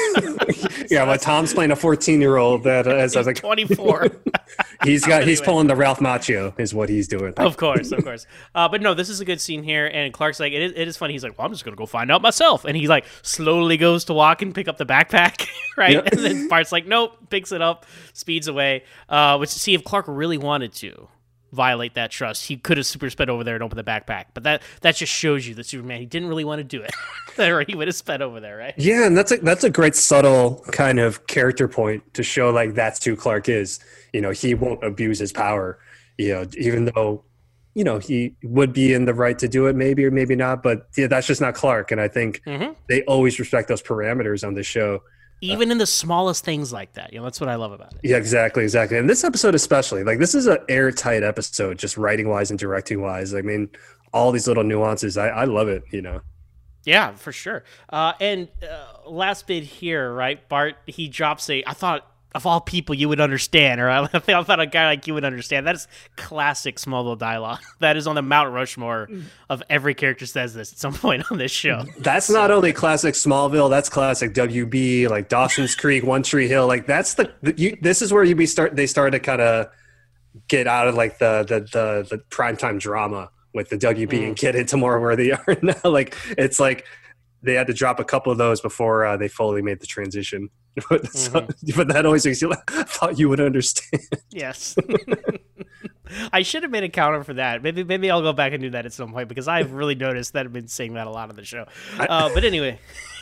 yeah. Well, Tom's playing a fourteen-year-old that, uh, as I was He's like, twenty-four. he's got, he's Anyway. pulling the Ralph Macchio, is what he's doing. Of course, of course. Uh, but no, this is a good scene here, and Clark's like, it is, it is funny. He's like, well, I'm just gonna go find out myself, and he like slowly goes to walk and pick up the backpack, right? Yeah. And then Bart's like, nope, picks it up, speeds away. Uh, which see if Clark really wanted to violate that trust, he could have super sped over there and opened the backpack. But that that just shows you that Superman, he didn't really want to do it, or he would have sped over there, right? Yeah, and that's a that's a great subtle kind of character point to show like that's who Clark is. You know, he won't abuse his power. You know, even though, you know, he would be in the right to do it, maybe or maybe not. But yeah, that's just not Clark. And I think Mm-hmm. they always respect those parameters on this show. Even in the smallest things like that, you know, that's what I love about it. Yeah, exactly, exactly. And this episode especially, like this is an airtight episode, just writing wise and directing wise. I mean, all these little nuances, I, I love it. You know. Yeah, for sure. Uh, and uh, last bit here, right? Bart, he drops a, I thought, of all people you would understand, or I, I thought a guy like you would understand. That is classic Smallville dialogue. That is on the Mount Rushmore of every character says this at some point on this show. That's not only classic Smallville, that's classic W B, like Dawson's Creek, One Tree Hill. Like that's the, the you, this is where you be start they started to kind of get out of like the the the, the primetime drama with the W B Mm. and get into more where they are now. Like it's like they had to drop a couple of those before uh, they fully made the transition. But, so, but that always makes you like, I thought you would understand. Yes. I should have made a counter for that. Maybe maybe I'll go back and do that at some point because I've really noticed that I've been saying that a lot on the show. Uh, but anyway.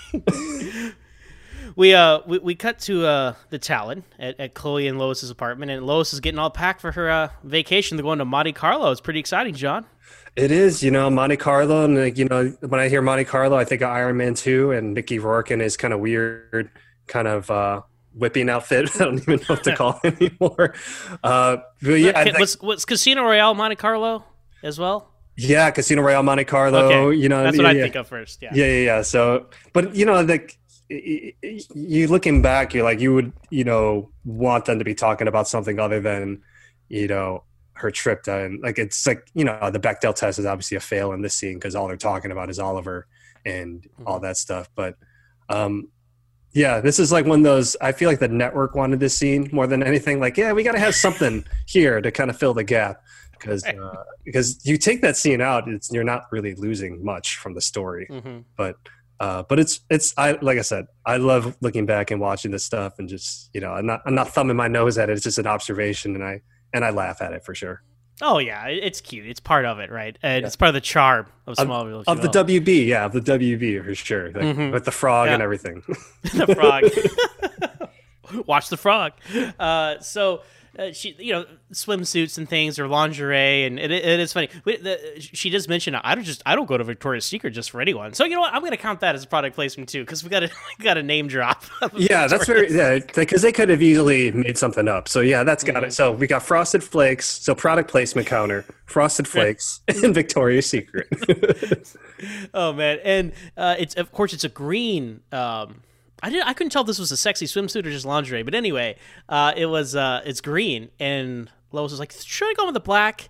We uh we, we cut to uh the Talon at, at Chloe and Lois's apartment, and Lois is getting all packed for her uh, vacation. They're going to Monte Carlo. It's pretty exciting, John. It is, you know, Monte Carlo, and like, you know, when I hear Monte Carlo, I think of Iron Man two and Mickey Rourke and his kind of weird kind of uh, whipping outfit. I don't even know what to call it anymore. Uh, but yeah, I think, was was Casino Royale Monte Carlo as well? yeah, Casino Royale, Monte Carlo. Okay, You know, that's yeah, what I yeah. think of first. Yeah. Yeah, yeah, yeah. So, but you know, like y- y- you looking back, you're like you would, you know, want them to be talking about something other than, you know, her trip to, and like it's like, you know, the Bechdel test is obviously a fail in this scene because all they're talking about is Oliver and all that stuff. But um, yeah, this is like one of those. I feel like the network wanted this scene more than anything. Like, yeah, we got to have something here to kind of fill the gap. Because uh, because you take that scene out, it's, you're not really losing much from the story. Mm-hmm. But uh, but it's it's I like I said, I love looking back and watching this stuff and just, you know, I'm not I'm not thumbing my nose at it. It's just an observation, and I and I laugh at it for sure. Oh yeah, it- it's cute. It's part of it, right? And it's part of the charm of Smallville. if Of you the will. W B, yeah, of the W B for sure, like, Mhm. with the frog Yeah. and everything. the frog. Watch the frog. Uh, so uh, she, you know, swimsuits and things, or lingerie, and it, it is funny. We, the, she does mention, I don't just, I don't go to Victoria's Secret just for anyone. So you know what? I'm going to count that as a product placement too, because we got to, got a name drop. Yeah, that's very yeah, because they could have easily made something up. So yeah, that's got it. So we got Frosted Flakes. So product placement counter, Frosted Flakes, and Victoria's Secret. Oh man, and uh, it's of course it's a green. Um, I didn't. I couldn't tell if this was a sexy swimsuit or just lingerie. But anyway, uh, it was. Uh, it's green, and Lois was like, "Should I go with the black?"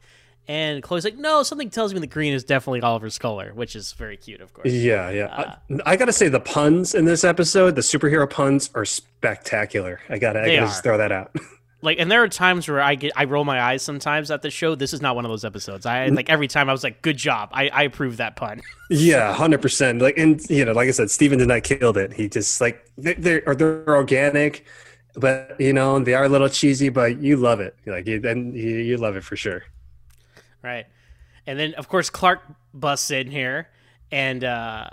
And Chloe's like, no, something tells me the green is definitely Oliver's color, which is very cute, of course. Yeah, yeah. Uh, I, I got to say, the puns in this episode, the superhero puns, are spectacular. I got to just throw that out. Like, and there are times where I get, I roll my eyes sometimes at the show. This is not one of those episodes. I like every time I was like, good job. I, I approve that pun. Yeah, one hundred percent. Like, and you know, like I said, Steven did not killed it. He just like they, they're they're organic, but you know they are a little cheesy. But you love it. Like, you, and you, you love it for sure. Right. And then, of course, Clark busts in here, and uh,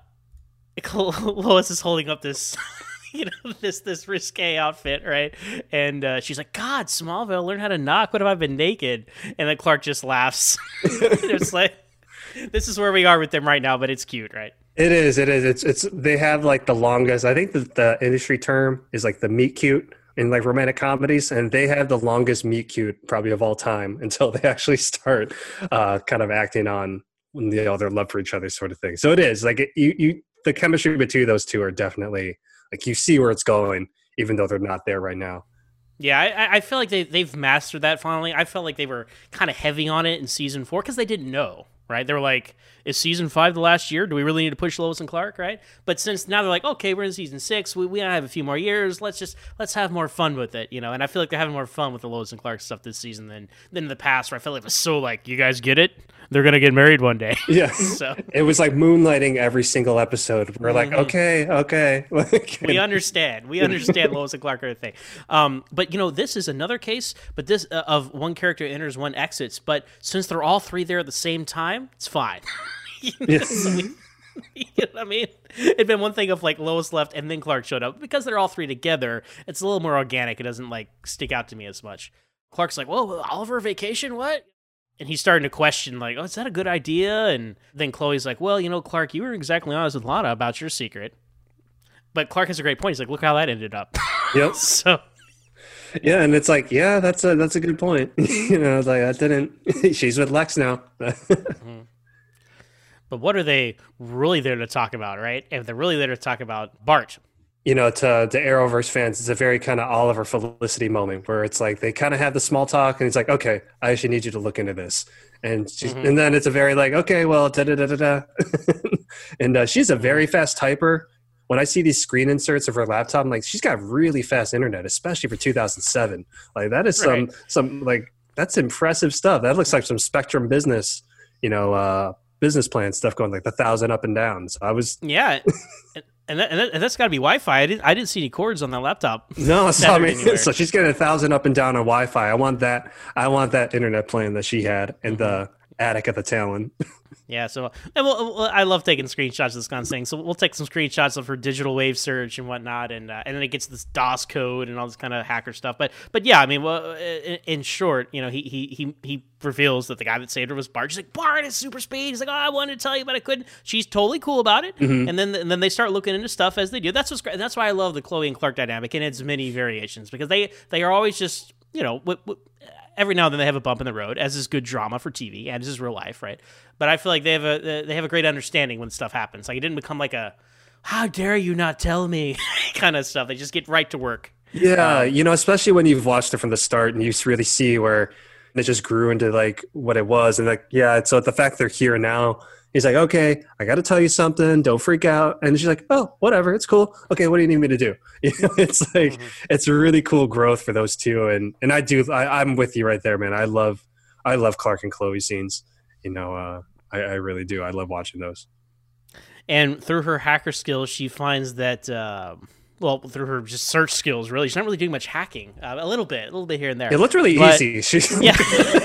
Lois is holding up this, you know, this this risque outfit, right? And uh, she's like, God, Smallville, learn how to knock. What have I been naked? And then Clark just laughs. It's like, this is where we are with them right now, but it's cute, right? It is. It is. It's. It's. They have like the longest. I think that the industry term is like the meet cute in like romantic comedies, and they have the longest meet cute probably of all time until they actually start uh, kind of acting on, you know, their love for each other, sort of thing. So it is like it, you. You the chemistry between those two are definitely like you see where it's going, even though they're not there right now. Yeah, I, I feel like they they've mastered that finally. I felt like they were kind of heavy on it in season four because they didn't know. Right? They were like, is season five the last year? Do we really need to push Lois and Clark, right? But since now they're like, okay, we're in season six, we, we have a few more years, let's just, let's have more fun with it, you know? And I feel like they're having more fun with the Lois and Clark stuff this season than, than in the past, where I feel like it was so like, you guys get it? They're going to get married one day. Yeah. So it was like moonlighting every single episode. We're like, mm-hmm. okay, okay. We understand. We understand Lois and Clark are a thing. Um, but, you know, this is another case, but this uh, of one character enters, one exits. But since they're all three there at the same time, it's fine. you know, Yeah. so we, you know what I mean? It'd been one thing if like Lois left and then Clark showed up. Because they're all three together, it's a little more organic. It doesn't like stick out to me as much. Clark's like, whoa, Oliver vacation? What? And he's starting to question, like, oh, is that a good idea? And then Chloe's like, well, you know, Clark, you were exactly honest with Lana about your secret. But Clark has a great point. He's like, look how that ended up. Yep. So, yeah, and it's like, yeah, that's a that's a good point. You know, it's like that didn't. She's with Lex now. mm-hmm. But what are they really there to talk about, right? If they're really there to talk about Bart. You know, to the Arrowverse fans, it's a very kind of Oliver Felicity moment where it's like they kind of have the small talk, and he's like, "Okay, I actually need you to look into this," and she's, mm-hmm. and then it's a very like, "Okay, well, da da da da da," and uh, she's a very fast typer. When I see these screen inserts of her laptop, I'm like, she's got really fast internet, especially for two thousand seven. Like that is some right. some like that's impressive stuff. That looks like some Spectrum business, you know, uh, business plan stuff going like the thousand up and down. So I was yeah. And, that, and, that, and that's got to be Wi-Fi. I didn't. I didn't see any cords on that laptop. No, so, I mean, so she's getting a thousand up and down on Wi-Fi. I want that. I want that internet plan that she had in mm-hmm. the attic at the Talon. Yeah. So, and we'll, we'll, I love taking screenshots of this kind of thing. So we'll take some screenshots of her digital wave search and whatnot, and uh, and then it gets this DOS code and all this kind of hacker stuff. But but yeah, I mean, well, in, in short, you know, he he he he reveals that the guy that saved her was Bart. She's like, Bart is super speed. He's like, oh, I wanted to tell you, but I couldn't. She's totally cool about it. Mm-hmm. And then and then they start looking into stuff as they do. That's what's great. And that's why I love the Chloe and Clark dynamic in its many variations, because they they are always just, you know, w- w- every now and then they have a bump in the road, as is good drama for T V, and this is real life, right? But I feel like they have a they have a great understanding when stuff happens. Like it didn't become like a "how dare you not tell me" kind of stuff. They just get right to work. Yeah, um, you know, especially when you've watched it from the start and you really see where it just grew into like what it was, and like yeah. So the fact they're here now, he's like, okay, I got to tell you something. Don't freak out. And she's like, oh, whatever, it's cool. Okay, what do you need me to do? You know, it's like mm-hmm. it's a really cool growth for those two, and and I do. I, I'm with you right there, man. I love I love Clark and Chloe scenes. You know, uh, I, I really do. I love watching those. And through her hacker skills, she finds that, uh, well, through her just search skills, really, she's not really doing much hacking. Uh, a little bit, a little bit here and there. It looked really but, easy. She's yeah.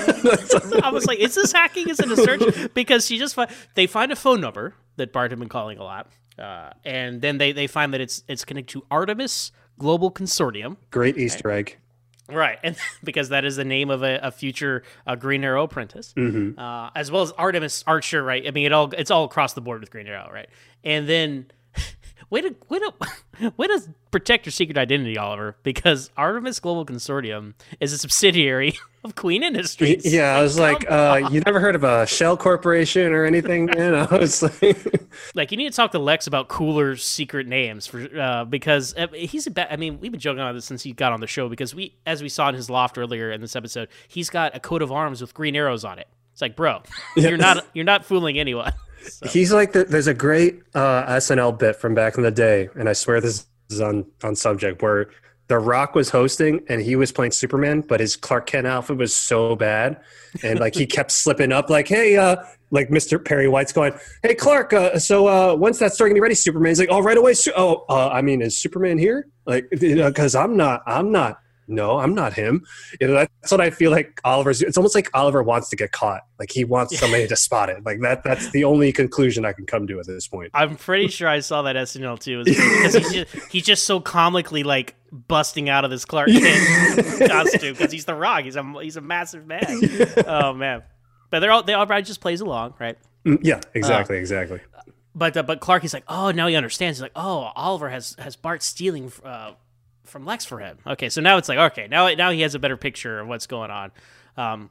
I was like, is this hacking? Is it a search? Because she just find, they find a phone number that Bart had been calling a lot, uh, and then they, they find that it's it's connected to Artemis Global Consortium. Great Easter right? egg. Right, and because that is the name of a, a future uh, Green Arrow apprentice, mm-hmm. uh, as well as Artemis Archer. Right, I mean, it all it's all across the board with Green Arrow, right? And then, way to way to way to protect your secret identity, Oliver, because Artemis Global Consortium is a subsidiary of Queen Industries. Yeah, I was like, uh, you never heard of a Shell Corporation or anything, man? I was like, like you need to talk to Lex about cooler secret names for uh, because uh, he's a ba- I mean, we've been joking about this since he got on the show, because we, as we saw in his loft earlier in this episode, he's got a coat of arms with green arrows on it. It's like, bro, you're not you're not fooling anyone. So. He's like, the, there's a great uh, S N L bit from back in the day, and I swear this is on, on subject, where The Rock was hosting and he was playing Superman, but his Clark Kent outfit was so bad. And like he kept slipping up like, hey, uh, like Mister Perry White's going, hey, Clark, uh, so uh, when's that story going to be ready, Superman? He's like, oh, right away. Su- oh, uh, I mean, is Superman here? Like, because I'm not, I'm not. No, I'm not him. You know, that's what I feel like Oliver's. It's almost like Oliver wants to get caught. Like he wants somebody to spot it. Like that. That's the only conclusion I can come to at this point. I'm pretty sure I saw that S N L too, because he's just, he's just so comically like busting out of this Clark Kent costume because he's the Rock. He's a he's a massive man. Oh man, but they're all they all just plays along, right? Yeah, exactly, uh, exactly. But uh, but Clark, he's like, oh, now he understands. He's like, oh, Oliver has has Bart stealing. Uh, from Lex for him. Okay, so now it's like, okay, now now he has a better picture of what's going on. Um,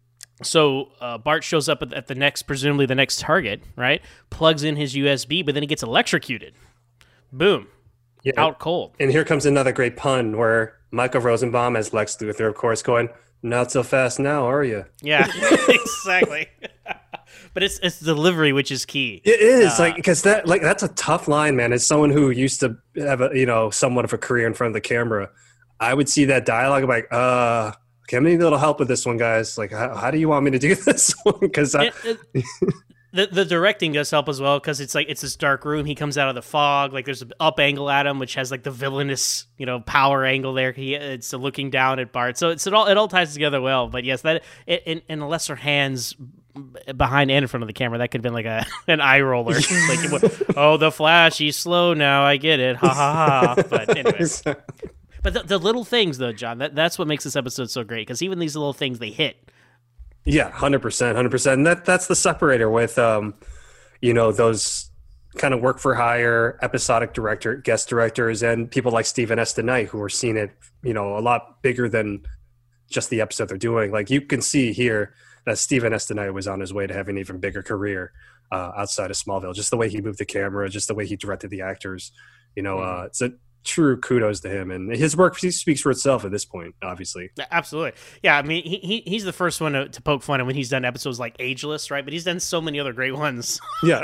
so uh, Bart shows up at, at the next, presumably the next target, right? Plugs in his U S B, but then he gets electrocuted. Boom. Yeah. Out cold. And here comes another great pun where Michael Rosenbaum as Lex Luthor, of course, going, not so fast now, are you? Yeah, exactly. But it's it's delivery which is key. It is uh, like because that like that's a tough line, man. As someone who used to have a you know somewhat of a career in front of the camera, I would see that dialogue. I'm like, uh, okay, I'm gonna need a little help with this one, guys. Like, how, how do you want me to do this one? Because I. The the directing does help as well because it's like it's this dark room. He comes out of the fog. Like there's an up angle at him, which has like the villainous you know power angle there. He it's looking down at Bart. So it's it all it all ties together well. But yes, that in in lesser hands behind and in front of the camera, that could have been like a an eye roller. Like it would, oh, the Flash, he's slow now. I get it. Ha ha ha. But anyways. But the, the little things though, John, that that's what makes this episode so great because even these little things they hit. Yeah, one hundred percent, one hundred percent. And that, that's the separator with, um, you know, those kind of work for hire episodic director, guest directors, and people like Stephen S. DeKnight who are seeing it, you know, a lot bigger than just the episode they're doing. Like you can see here that Stephen S. DeKnight was on his way to having an even bigger career uh, outside of Smallville. Just the way he moved the camera, just the way he directed the actors. You know, uh, it's a true kudos to him, and his work speaks for itself at this point, obviously. Absolutely. Yeah, I mean, he, he he's the first one to, to poke fun at when he's done episodes like Ageless, right? But he's done so many other great ones. Yeah.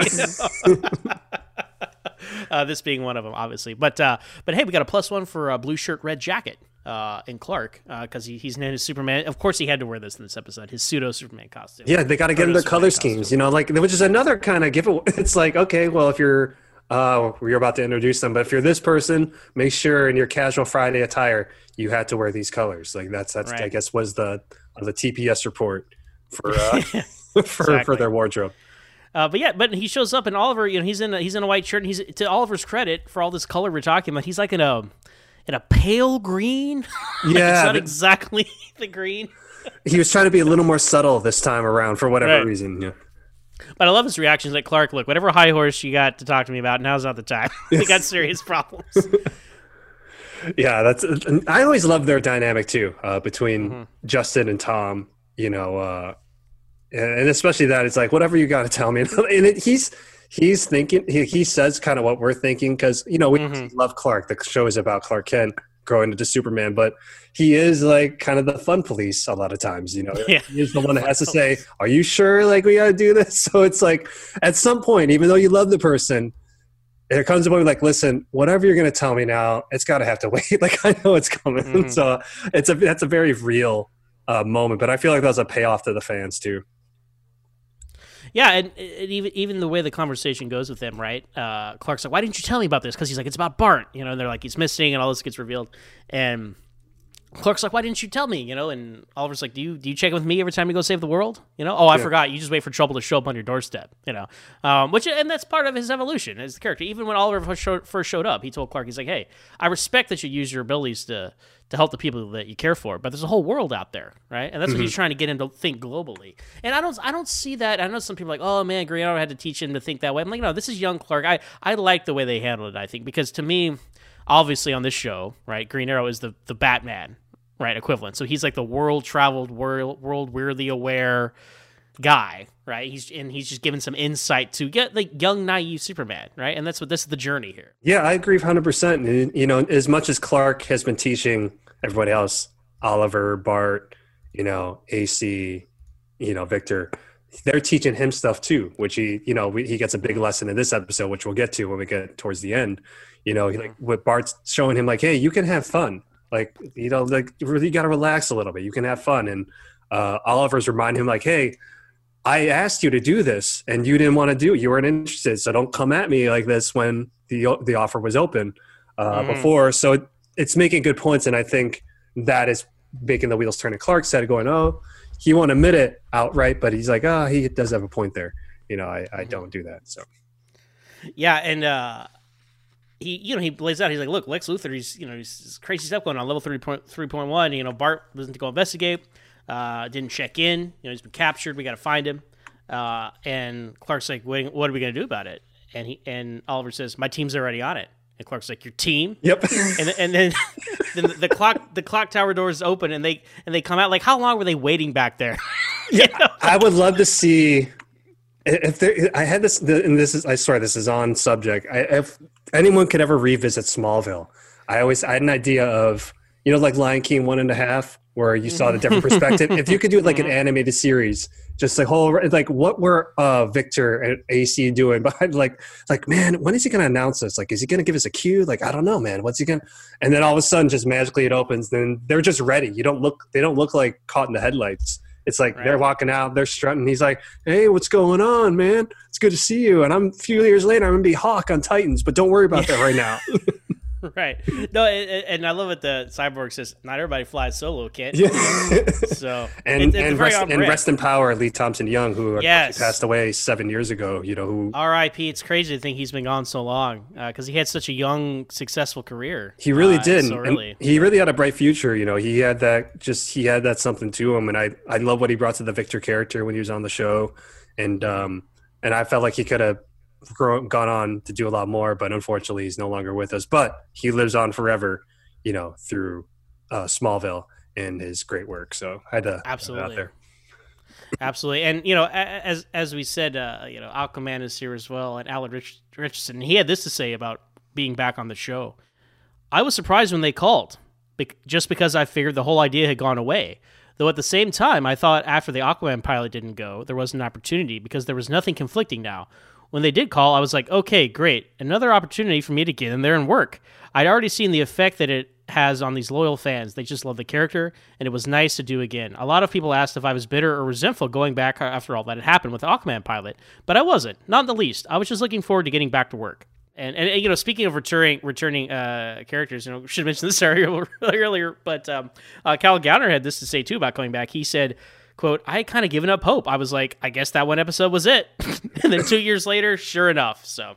uh, this being one of them, obviously. But uh, but hey, we got a plus one for uh, Blue Shirt, Red Jacket uh, in Clark, because uh, he, he's named as Superman. Of course, he had to wear this in this episode, his pseudo-Superman costume. Yeah, they got to get into color schemes, costume. You know, like which is another kind of giveaway. It's like, okay, well, if you're Uh, we're about to introduce them, but if you're this person, make sure in your casual Friday attire you had to wear these colors. Like that's that's right. I guess was the uh, the T P S report for uh, for exactly. for their wardrobe. Uh, but yeah, but he shows up and Oliver, you know, he's in a, he's in a white shirt. And he's to Oliver's credit for all this color we're talking about. He's like in a in a pale green. Like yeah, it's not but, exactly the green. He was trying to be a little more subtle this time around for whatever right. reason. Yeah. But I love his reactions. Like, Clark, look, whatever high horse you got to talk to me about, now's not the time. We got serious problems. Yeah, that's. I always love their dynamic too, uh, between mm-hmm. Justin and Tom. You know, uh, and especially that it's like whatever you got to tell me. And it, he's he's thinking. He, he says kind of what we're thinking because you know we mm-hmm. love Clark. The show is about Clark Kent growing into Superman, but he is like kind of the fun police a lot of times, you know. Yeah. He is the one that has to say, are you sure like we got to do this? So it's like at some point, even though you love the person, there comes a point like, listen, whatever you're going to tell me now, it's got to have to wait. Like I know it's coming. Mm-hmm. So it's a, that's a very real uh, moment, but I feel like that was a payoff to the fans too. Yeah, and, and even even the way the conversation goes with him, right? Uh, Clark's like, "Why didn't you tell me about this?" Because he's like, "It's about Bart," you know. And they're like, "He's missing," and all this gets revealed. And Clark's like, "Why didn't you tell me?" You know. And Oliver's like, "Do you do you check in with me every time you go save the world?" You know. Oh, I yeah. forgot. You just wait for trouble to show up on your doorstep. You know. Um, which and that's part of his evolution as the character. Even when Oliver first showed, first showed up, he told Clark, he's like, "Hey, I respect that you use your abilities to." to help the people that you care for, but there's a whole world out there, right? And that's mm-hmm. what he's trying to get him to think globally. And I don't, I don't see that. I know some people are like, oh man, Green Arrow had to teach him to think that way. I'm like, no, this is young Clark. I, I like the way they handled it. I think because to me, obviously on this show, right, Green Arrow is the the Batman, right, equivalent. So he's like the world traveled, world world weirdly aware guy, right? He's and he's just given some insight to get like young naive Superman, right? And that's what this is the journey here. Yeah, I agree one hundred percent. And, you know, as much as Clark has been teaching everybody else, Oliver, Bart, you know, A C, you know, Victor, they're teaching him stuff too, which he, you know, we, he gets a big lesson in this episode, which we'll get to when we get towards the end. You know, he, like what Bart's showing him, like, hey, you can have fun. Like, you know, like really got to relax a little bit. You can have fun. And uh, Oliver's reminding him, like, hey, I asked you to do this and you didn't want to do it. You weren't interested. So don't come at me like this when the the offer was open uh, mm. before. So it, it's making good points. And I think that is making the wheels turn. And Clark's head going, oh, he won't admit it outright, but he's like, oh, he does have a point there. You know, I, I don't do that. So, yeah. And, uh, he, you know, he lays out, he's like, look, Lex Luthor, he's, you know, he's crazy stuff going on level three point one. You know, Bart doesn't go investigate, uh, didn't check in, you know, he's been captured. We got to find him. Uh, and Clark's like, what, what are we going to do about it? And he, and Oliver says, my team's already on it. And Clark's like, your team? Yep. And and then, then the, the clock the clock tower doors open and they and they come out. Like, how long were they waiting back there? Yeah, know? I would love to see if there. I had this, and this is I swear this is on subject. I, if anyone could ever revisit Smallville, I always I had an idea of, you know, like Lion King one and a half, where you saw the different perspective. If you could do it like an animated series, just like whole like what were uh, Victor and A C doing behind, like like man, when is he going to announce this? Like, is he going to give us a cue? Like, I don't know, man. What's he going? to And then all of a sudden, just magically it opens. Then they're just ready. You don't look. They don't look like caught in the headlights. It's like right. They're walking out, they're strutting. He's like, "Hey, what's going on, man? It's good to see you." And I'm a few years later, I'm gonna be Hawk on Titans, but don't worry about that right now. Right. No, and, and I love what the Cyborg says. Not everybody flies solo, kid. Yeah. So and and, rest, and rest in power, Lee Thompson Young, who yes. passed away seven years ago. You know who? R I P It's crazy to think he's been gone so long because uh, he had such a young, successful career. He really uh, did. So early. He really had a bright future. You know, he had that. Just he had that something to him, and I I love what he brought to the Victor character when he was on the show, and um and I felt like he could have Grown, gone on to do a lot more, but unfortunately he's no longer with us, but he lives on forever, you know, through uh, Smallville and his great work. So I had to absolutely out there. Absolutely. And, you know, as as we said, uh, you know, Aquaman is here as well, and Alan Rich- Richardson, he had this to say about being back on the show. I was surprised when they called, be- just because I figured the whole idea had gone away. Though at the same time, I thought after the Aquaman pilot didn't go, there was an opportunity because there was nothing conflicting now. When they did call, I was like, okay, great. Another opportunity for me to get in there and work. I'd already seen the effect that it has on these loyal fans. They just love the character, and it was nice to do again. A lot of people asked if I was bitter or resentful going back after all that had happened with the Aquaman pilot, but I wasn't, not in the least. I was just looking forward to getting back to work. And, and you know, speaking of returning returning uh, characters, you know, should have mentioned this earlier, earlier but um, uh, Cal Gowner had this to say, too, about coming back. He said, quote, I had kind of given up hope. I was like, I guess that one episode was it. And then two years later, sure enough. So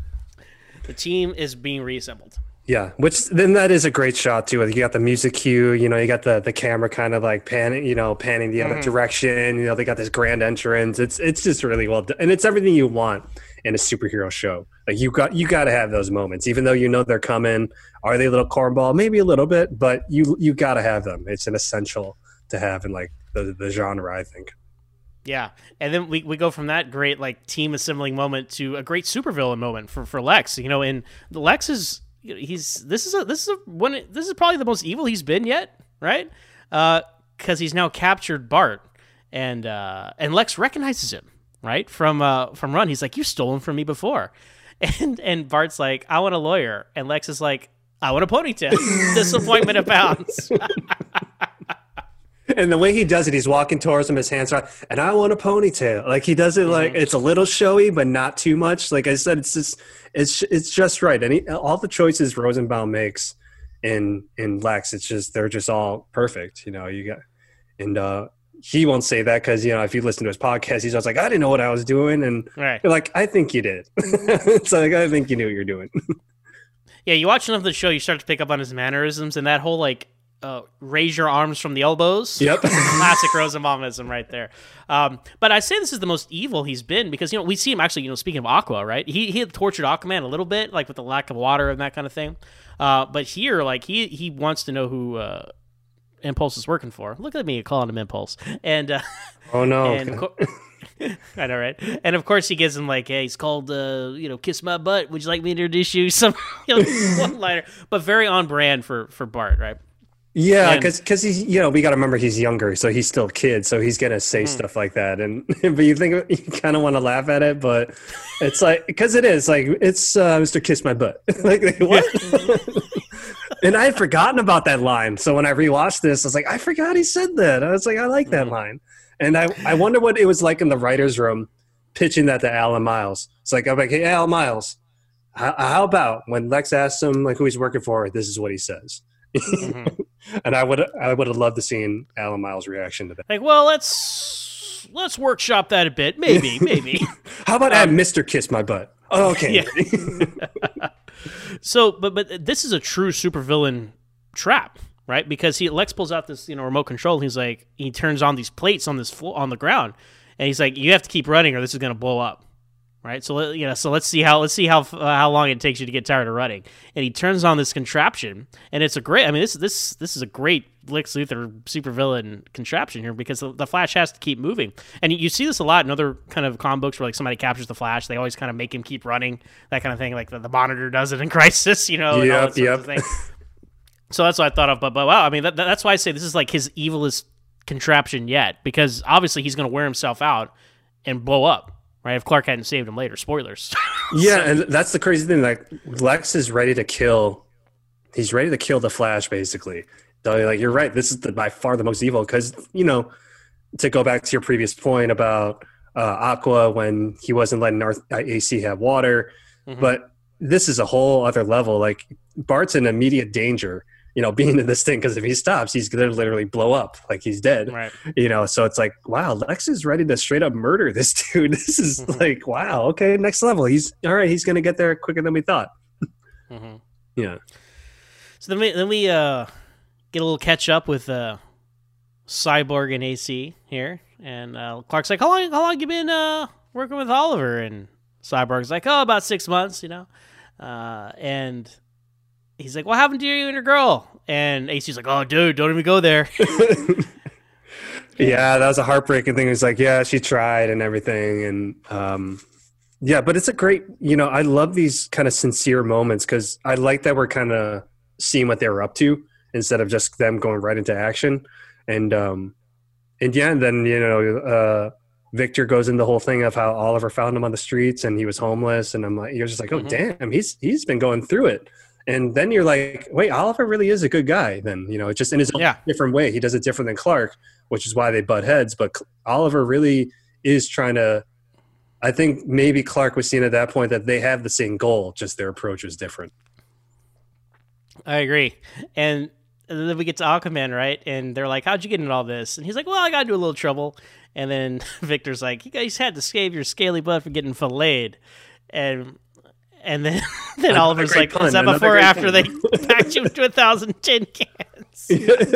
the team is being reassembled. Yeah, which then that is a great shot too. You got the music cue, you know, you got the the camera kind of like panning, you know, panning the other mm-hmm. direction. You know, they got this grand entrance. It's it's just really well done, and it's everything you want in a superhero show. Like you got you got to have those moments, even though you know they're coming. Are they a little cornball? Maybe a little bit, but you you got to have them. It's an essential to have in like the the genre, I think. Yeah, and then we, we go from that great like team assembling moment to a great supervillain moment for, for Lex. You know, and the Lex is he's this is a this is a one this is probably the most evil he's been yet, right? Uh, because he's now captured Bart, and uh, and Lex recognizes him right from uh from Run. He's like, "You've stolen from me before," and and Bart's like, "I want a lawyer," and Lex is like, "I want a ponytail." Disappointment abounds. And the way he does it, he's walking towards him, his hands are, and I want a ponytail. Like he does it, like mm-hmm. it's a little showy, but not too much. Like I said, it's just, it's, it's just right. And he, all the choices Rosenbaum makes in, in Lex, it's just, they're just all perfect. You know, you got, and uh, he won't say that because, you know, if you listen to his podcast, he's always like, I didn't know what I was doing. And right. you're like, I think you did. It's like, I think you knew what you're doing. Yeah. You watch enough of the show, you start to pick up on his mannerisms and that whole like, Uh, raise your arms from the elbows. Yep. Classic Rosenbaumism right there. Um, but I say this is the most evil he's been because, you know, we see him actually, you know, speaking of Aqua, right? He he had tortured Aquaman a little bit, like with the lack of water and that kind of thing. Uh, but here, like, he he wants to know who uh, Impulse is working for. Look at me calling him Impulse. And uh, oh, no. And co- I know, right? And of course, he gives him like, "Hey, he's called, uh, you know, kiss my butt. Would you like me to introduce you?" Some you know, one liner, but very on brand for for Bart, right? Yeah, And- because because he's you know we got to remember he's younger, so he's still a kid, so he's gonna say stuff like that, and but you think you kind of want to laugh at it, but it's like because it is like it's uh, Mister Kiss My Butt, like like, what? And I had forgotten about that line, so when I rewatched this, I was like, I forgot he said that. I was like, I like that line, and I I wonder what it was like in the writers' room pitching that to Alan Miles. It's like I'm like, hey, Alan Miles, how, how about when Lex asks him like who he's working for, this is what he says. Mhm. And I would I would have loved to seen Alan Miles' reaction to that. Like, well, let's let's workshop that a bit. Maybe, maybe. How about add Mister Kiss My Butt? Oh, okay. Yeah. So, but but this is a true supervillain trap, right? Because he Lex pulls out this you know remote control. And he's like, he turns on these plates on this floor on the ground, and he's like, you have to keep running or this is going to blow up, right? So let- you know, so let's see how let's see how uh, how long it takes you to get tired of running. And he turns on this contraption, and it's a great. I mean, this this this is a great Lex Luthor supervillain contraption here because the, the Flash has to keep moving, and you, you see this a lot in other kind of comic books where like somebody captures the Flash, they always kind of make him keep running, that kind of thing. Like the, the Monitor does it in Crisis, you know. and all Yep, that sorts yep. of thing. So that's what I thought of. But, but wow, I mean, that, that's why I say this is like his evilest contraption yet, because obviously he's going to wear himself out and blow up, right? If Clark hadn't saved him later. Spoilers. Yeah, and that's the crazy thing. Like Lex is ready to kill. He's ready to kill the Flash, basically. So, like you're right. This is the, by far the most evil because you know to go back to your previous point about uh, Aqua when he wasn't letting North A C have water, Mhm. but this is a whole other level. Like Bart's in immediate danger. You know, being in this thing because if he stops, he's gonna literally blow up. Like he's dead. Right. You know, so it's like, wow, Lex is ready to straight up murder this dude. This is Mhm. like, wow, okay, next level. He's all right. He's gonna get there quicker than we thought. Mhm. Yeah. So then we then we uh, get a little catch up with uh, Cyborg and A C here, and uh, Clark's like, "How long? How long you been uh, working with Oliver?" And Cyborg's like, "Oh, about six months, you know." Uh, and he's like, "What happened to you and your girl?" And A C's like, "Oh, dude, don't even go there." Yeah, that was a heartbreaking thing. It's like, yeah, she tried and everything, and um, yeah, but it's a great. You know, I love these kind of sincere moments because I like that we're kind of seeing what they were up to instead of just them going right into action, and um, and yeah, and then you know, uh, Victor goes in the whole thing of how Oliver found him on the streets and he was homeless, and I'm like, you're just like, oh Mhm. damn, he's he's been going through it. And then you're like, wait, Oliver really is a good guy. Then you know, it's just in his own Yeah. different way. He does it different than Clark, which is why they butt heads. But Cl- Oliver really is trying to. I think maybe Clark was seeing at that point that they have the same goal, just their approach is different. I agree. And and then we get to Aquaman, right? And they're like, "How'd you get into all this?" And he's like, "Well, I got into a little trouble." And then Victor's like, "You guys had to save your scaly butt for getting filleted." And and then then Another Oliver's great like, pun, "Is that another before or great after they pun." packed you into a thousand tin cans?"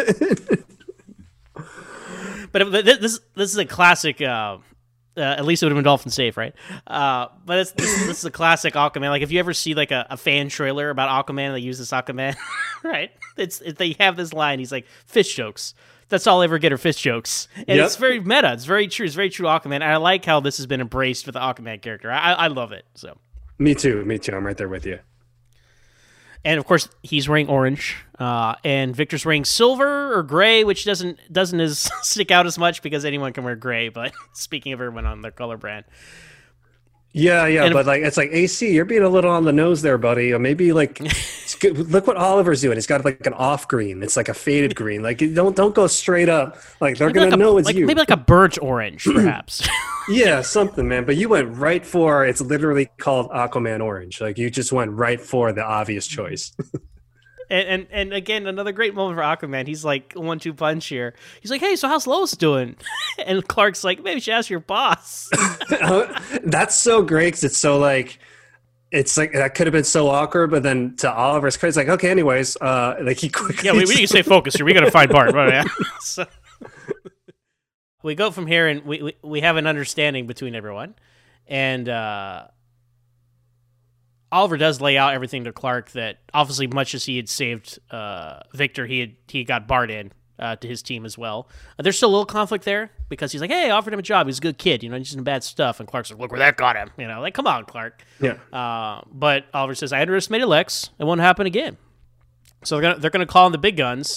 But it- th- this this is a classic. Uh, uh, at least it would have been dolphin safe, right? Uh, but it's, this, this is a classic Aquaman. Like if you ever see like a, a fan trailer about Aquaman, they use this Aquaman, right? It's it, they have this line. He's like fish jokes. That's all I ever get are fish jokes, and Yep. it's very meta. It's very true. It's very true Aquaman. And I like how this has been embraced with the Aquaman character. I, I love it. So. Me too. Me too. I'm right there with you. And of course, he's wearing orange, uh, and Victor's wearing silver or gray, which doesn't doesn't as stick out as much because anyone can wear gray. But speaking of everyone on their color brand, Yeah, yeah, And- but like it's like A C, you're being a little on the nose there, buddy. Or maybe like, it's good. Look what Oliver's doing. He's got like an off green. It's like a faded green. Like don't don't go straight up. Like they're maybe gonna like a- know it's like- you. maybe like a burnt orange, perhaps. Yeah, something, man. But you went right for it's literally called Aquaman Orange. Like you just went right for the obvious choice. and, and and again, another great moment for Aquaman. He's like one two punch here. He's like, "Hey, so how's Lois doing?" And Clark's like, "Maybe you should ask your boss." That's so great because it's so like. It's like that could have been so awkward, but then to Oliver's credit, it's like okay. Anyways, uh, like he quickly. Yeah, we, we need to stay focused here. We got to find Bart. Right, yeah. So, we go from here, and we, we we have an understanding between everyone, and uh, Oliver does lay out everything to Clark that obviously, much as he had saved uh, Victor, he had he got Bart in uh, to his team as well. Uh, there's still a little conflict there because he's like, "Hey, I offered him a job. He's a good kid. You know, he's doing bad stuff." And Clark's like, "Look where that got him." You know, like, come on, Clark. Yeah. Uh, but Oliver says, "I underestimated Lex. It won't happen again." So they're gonna they're gonna call in the big guns,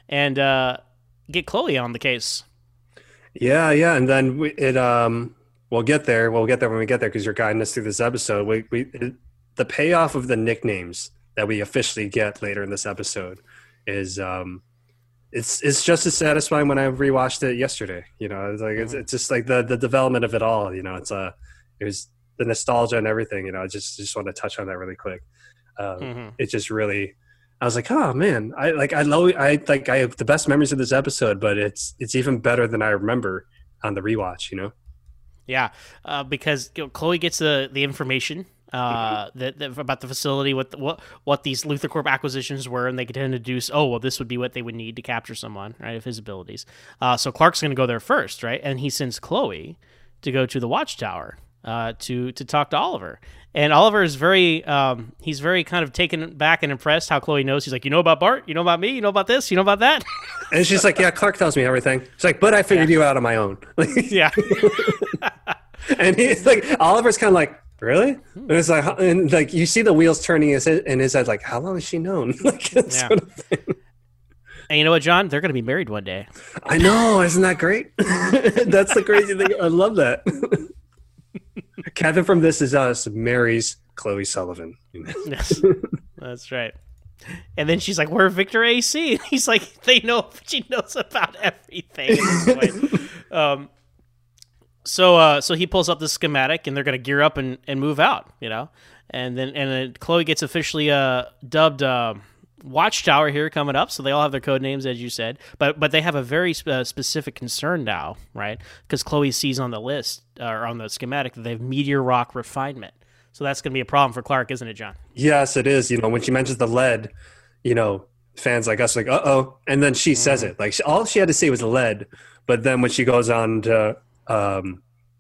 and uh, get Chloe on the case. Yeah, yeah, and then we, it um we'll get there. We'll get there when we get there because you're guiding us through this episode. We we it, the payoff of the nicknames that we officially get later in this episode is um it's it's just as satisfying when I rewatched it yesterday. You know, it's like it's, it's just like the the development of it all. You know, it's a uh, it was the nostalgia and everything. You know, I just just want to touch on that really quick. Um, mm-hmm. It just really. I was like, oh man, I like I love I like I have the best memories of this episode, but it's it's even better than I remember on the rewatch, you know? Yeah, uh, because you know, Chloe gets the the information uh, mm-hmm. that, that about the facility, what the, what what these LuthorCorp acquisitions were, and they could introduce. Oh, well, this would be what they would need to capture someone, right? Of his abilities. Uh, so Clark's going to go there first, right? And he sends Chloe to go to the Watchtower uh, to to talk to Oliver. And Oliver is very, um, he's very kind of taken back and impressed how Chloe knows. He's like, you know about Bart? You know about me? You know about this? You know about that? And she's like, yeah, Clark tells me everything. She's like, but I figured yeah. you out on my own. Yeah. And he's like, Oliver's kind of like, really? And it's like, and like you see the wheels turning in his head, in his head like, how long has she known? Like, that yeah. sort of thing. And you know what, John? They're going to be married one day. I know. Isn't that great? That's the crazy thing. I love that. Kevin from This Is Us marries Chloe Sullivan. Yes, that's right. And then she's like, "We're Victor A C." He's like, "They know." She knows about everything at this point. um, so, uh, so he pulls up the schematic, and they're going to gear up and, and move out. You know, and then and then Chloe gets officially uh, dubbed uh, Watchtower here coming up. So they all have their code names, as you said, but but they have a very uh, specific concern now, right? Because Chloe sees on the list uh, or on the schematic that they have Meteor Rock Refinement. So that's going to be a problem for Clark, isn't it, John? Yes, it is. You know, when she mentions the lead, you know, fans like us are like, uh oh, and then she mm. says it. Like she, all she had to say was lead, but then when she goes on to um,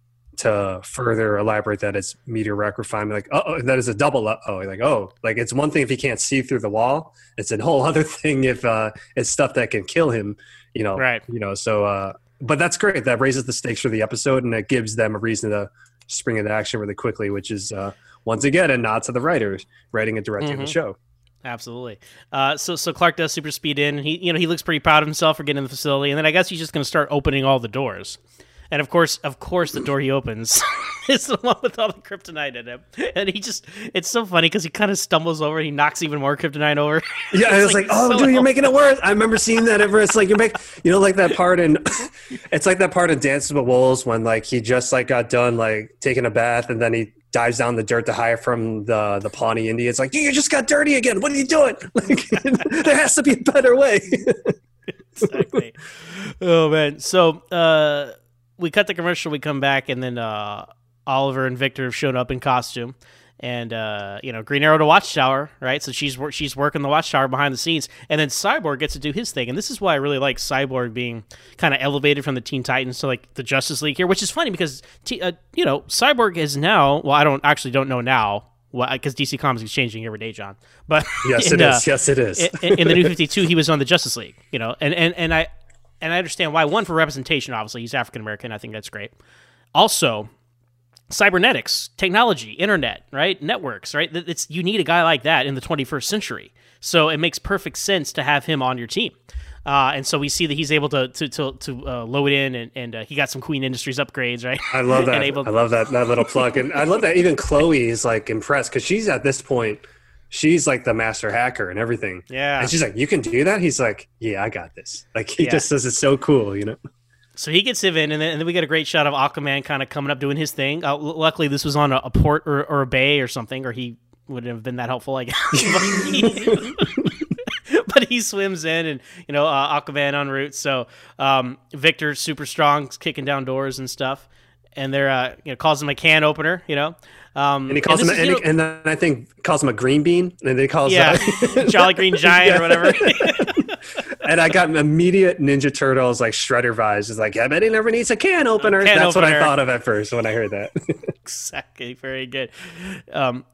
to further elaborate that it's Meteor Rock Refinement, like, uh oh, that is a double uh oh. Like, oh, like it's one thing if he can't see through the wall. It's a whole other thing if uh, it's stuff that can kill him, you know. Right. You know, so, uh, but that's great. That raises the stakes for the episode, and it gives them a reason to spring into action really quickly, which is, uh, once again, a nod to the writers writing and directing mm-hmm. the show. Absolutely. Uh, so so Clark does super speed in, and he you know he looks pretty proud of himself for getting in the facility, and then I guess he's just going to start opening all the doors. And of course, of course, the door he opens is the one with all the kryptonite in it. And he just—it's so funny because he kind of stumbles over and he knocks even more kryptonite over. Yeah, I was like, like "Oh, so dude, you're making it worse." I remember seeing that ever. It's like you make, you know, like that part in, it's like that part in Dances with Wolves when like he just like got done like taking a bath and then he dives down the dirt to hide from the the Pawnee Indians. It's like, dude, you just got dirty again. What are you doing? Like, there has to be a better way. Exactly. Oh man. So. uh We cut the commercial, we come back, and then uh, Oliver and Victor have shown up in costume. And, uh, you know, Green Arrow to Watchtower, right? So she's she's working the Watchtower behind the scenes. And then Cyborg gets to do his thing. And this is why I really like Cyborg being kind of elevated from the Teen Titans to, like, the Justice League here, which is funny because, t- uh, you know, Cyborg is now, well, I don't actually don't know now, because D C Comics is changing every day, John. But yes, in, it is. Uh, yes, it is. in, in the New fifty-two, he was on the Justice League, you know, and, and, and I... And I understand why. One, for representation, obviously. He's African-American. I think that's great. Also, cybernetics, technology, internet, right? Networks, right? It's, you need a guy like that in the twenty-first century. So it makes perfect sense to have him on your team. Uh, and so we see that he's able to to to, to uh, load in, and, and uh, he got some Queen Industries upgrades, right? I love that. able- I love that, that little plug. And I love that even Chloe is, like, impressed because she's at this point – she's like the master hacker and everything. Yeah. And she's like, you can do that? He's like, yeah, I got this. Like, he yeah. just says it's so cool, you know? So he gets him in, and then, and then we get a great shot of Aquaman kind of coming up doing his thing. Uh, l- luckily, this was on a, a port or, or a bay or something, or he wouldn't have been that helpful, I guess. but, he, but he swims in, and, you know, uh, Aquaman en route. So um, Victor's super strong, kicking down doors and stuff. And they're, uh, you know, calls him a can opener, you know. Um, and he calls and him, is, and, know, he, and then I think calls him a green bean, and then he calls yeah, uh, Jolly Green Giant yeah. or whatever. And I got immediate Ninja Turtles like Shredder vibes. It's like, I bet he never needs a can opener. Can That's opener. what I thought of at first when I heard that. Exactly, very good. Um,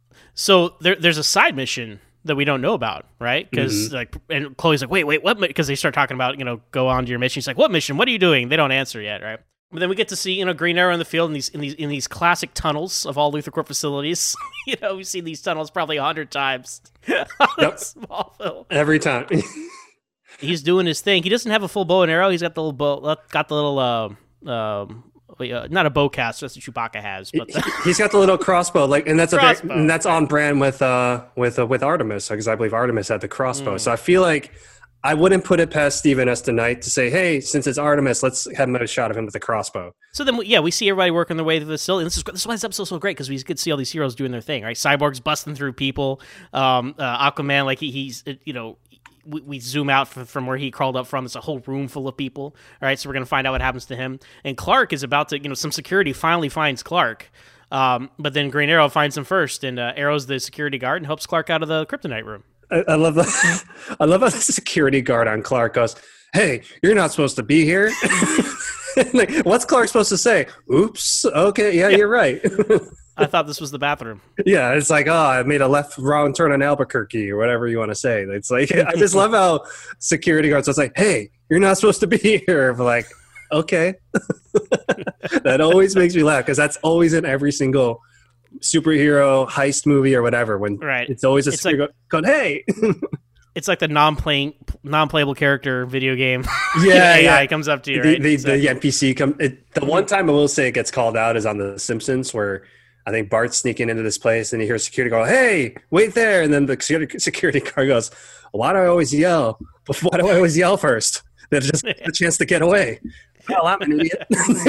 so there, there's a side mission that we don't know about, right? Because mm-hmm. like, and Chloe's like, wait, wait, what? Because they start talking about, you know, go on to your mission. She's like, what mission? What are you doing? They don't answer yet, right? But then we get to see, you know, Green Arrow in the field in these in these in these classic tunnels of all LuthorCorp facilities. You know, we've seen these tunnels probably a hundred times. Yep. Smallville. Every time. he's doing his thing. He doesn't have a full bow and arrow. He's got the little bow, got the little, uh, um, uh, not a bowcaster. That's what Chewbacca has. But the- he's got the little crossbow, like, and that's Crossbow. a very, and that's on brand with uh with uh, with Artemis, because I believe Artemis had the crossbow. Mm. So I feel like I wouldn't put it past Stephen S. Knight to say, hey, since it's Artemis, let's have a shot of him with the crossbow. So then, yeah, we see everybody working their way through the facility. This is this is why this episode's so great, because we get to see all these heroes doing their thing, right? Cyborg's busting through people. Um, uh, Aquaman, like he, he's, you know, we, we zoom out from, from where he crawled up from. It's a whole room full of people. All right, so we're gonna find out what happens to him. And Clark is about to, you know, some security finally finds Clark, um, but then Green Arrow finds him first, and uh, Arrow's the security guard and helps Clark out of the kryptonite room. I, I love that. I love how the security guard on Clark goes, "Hey, you're not supposed to be here." Like, what's Clark supposed to say? Oops. Okay. Yeah, yeah. You're right. I thought this was the bathroom. Yeah, it's like, oh, I made a left wrong turn on Albuquerque or whatever you want to say. It's like, I just love how security guards are like, "Hey, you're not supposed to be here." I'm like, okay. That always makes me laugh, because that's always in every single superhero heist movie or whatever, when Right. it's always a It's security like- guard going, "Hey." It's like the non-playing, non-playable character video game. Yeah, A I yeah. comes up to you, the, right? the, So- the N P C come. It, the one time I will say it gets called out is on The Simpsons, where I think Bart's sneaking into this place and he hears security go, "Hey, wait there!" And then the security security guard goes, "Why do I always yell? Why do I always yell first? There's just a chance to get away." Well, I'm an idiot.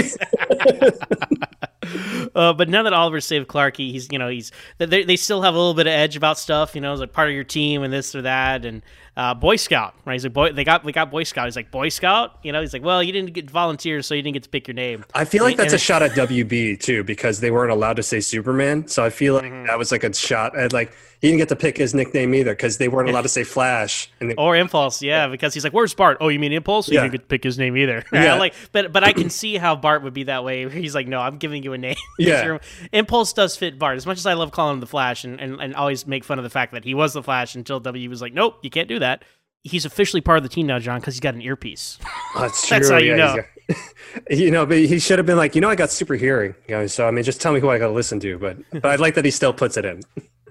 Uh, but now that Oliver saved Clark, he, he's you know he's they they still have a little bit of edge about stuff. You know, it's like part of your team and this or that, and uh, Boy Scout, right? He's like, boy, they got we got Boy Scout. He's like, Boy Scout, you know? He's like, well, you didn't get volunteers, so you didn't get to pick your name. I feel like And- that's a and- shot at W B too, because they weren't allowed to say Superman. So I feel like Mm-hmm. that was like a shot at, like, he didn't get to pick his nickname either, because they weren't allowed to say Flash. And they, Or Impulse, yeah, because he's like, "Where's Bart?" Oh, you mean Impulse? You Yeah. didn't get to pick his name either. Yeah. like, but but I can see how Bart would be that way. He's like, "No, I'm giving you a name." Yeah. Your- Impulse does fit Bart, as much as I love calling him the Flash, and, and and always make fun of the fact that he was the Flash until W was like, "Nope, you can't do that." He's officially part of the team now, John, because he's got an earpiece. Oh, that's true. That's how you yeah, know. he's got- you know, but he should have been like, you know, I got super hearing. You know, so I mean, just tell me who I got to listen to. But but I like that he still puts it in.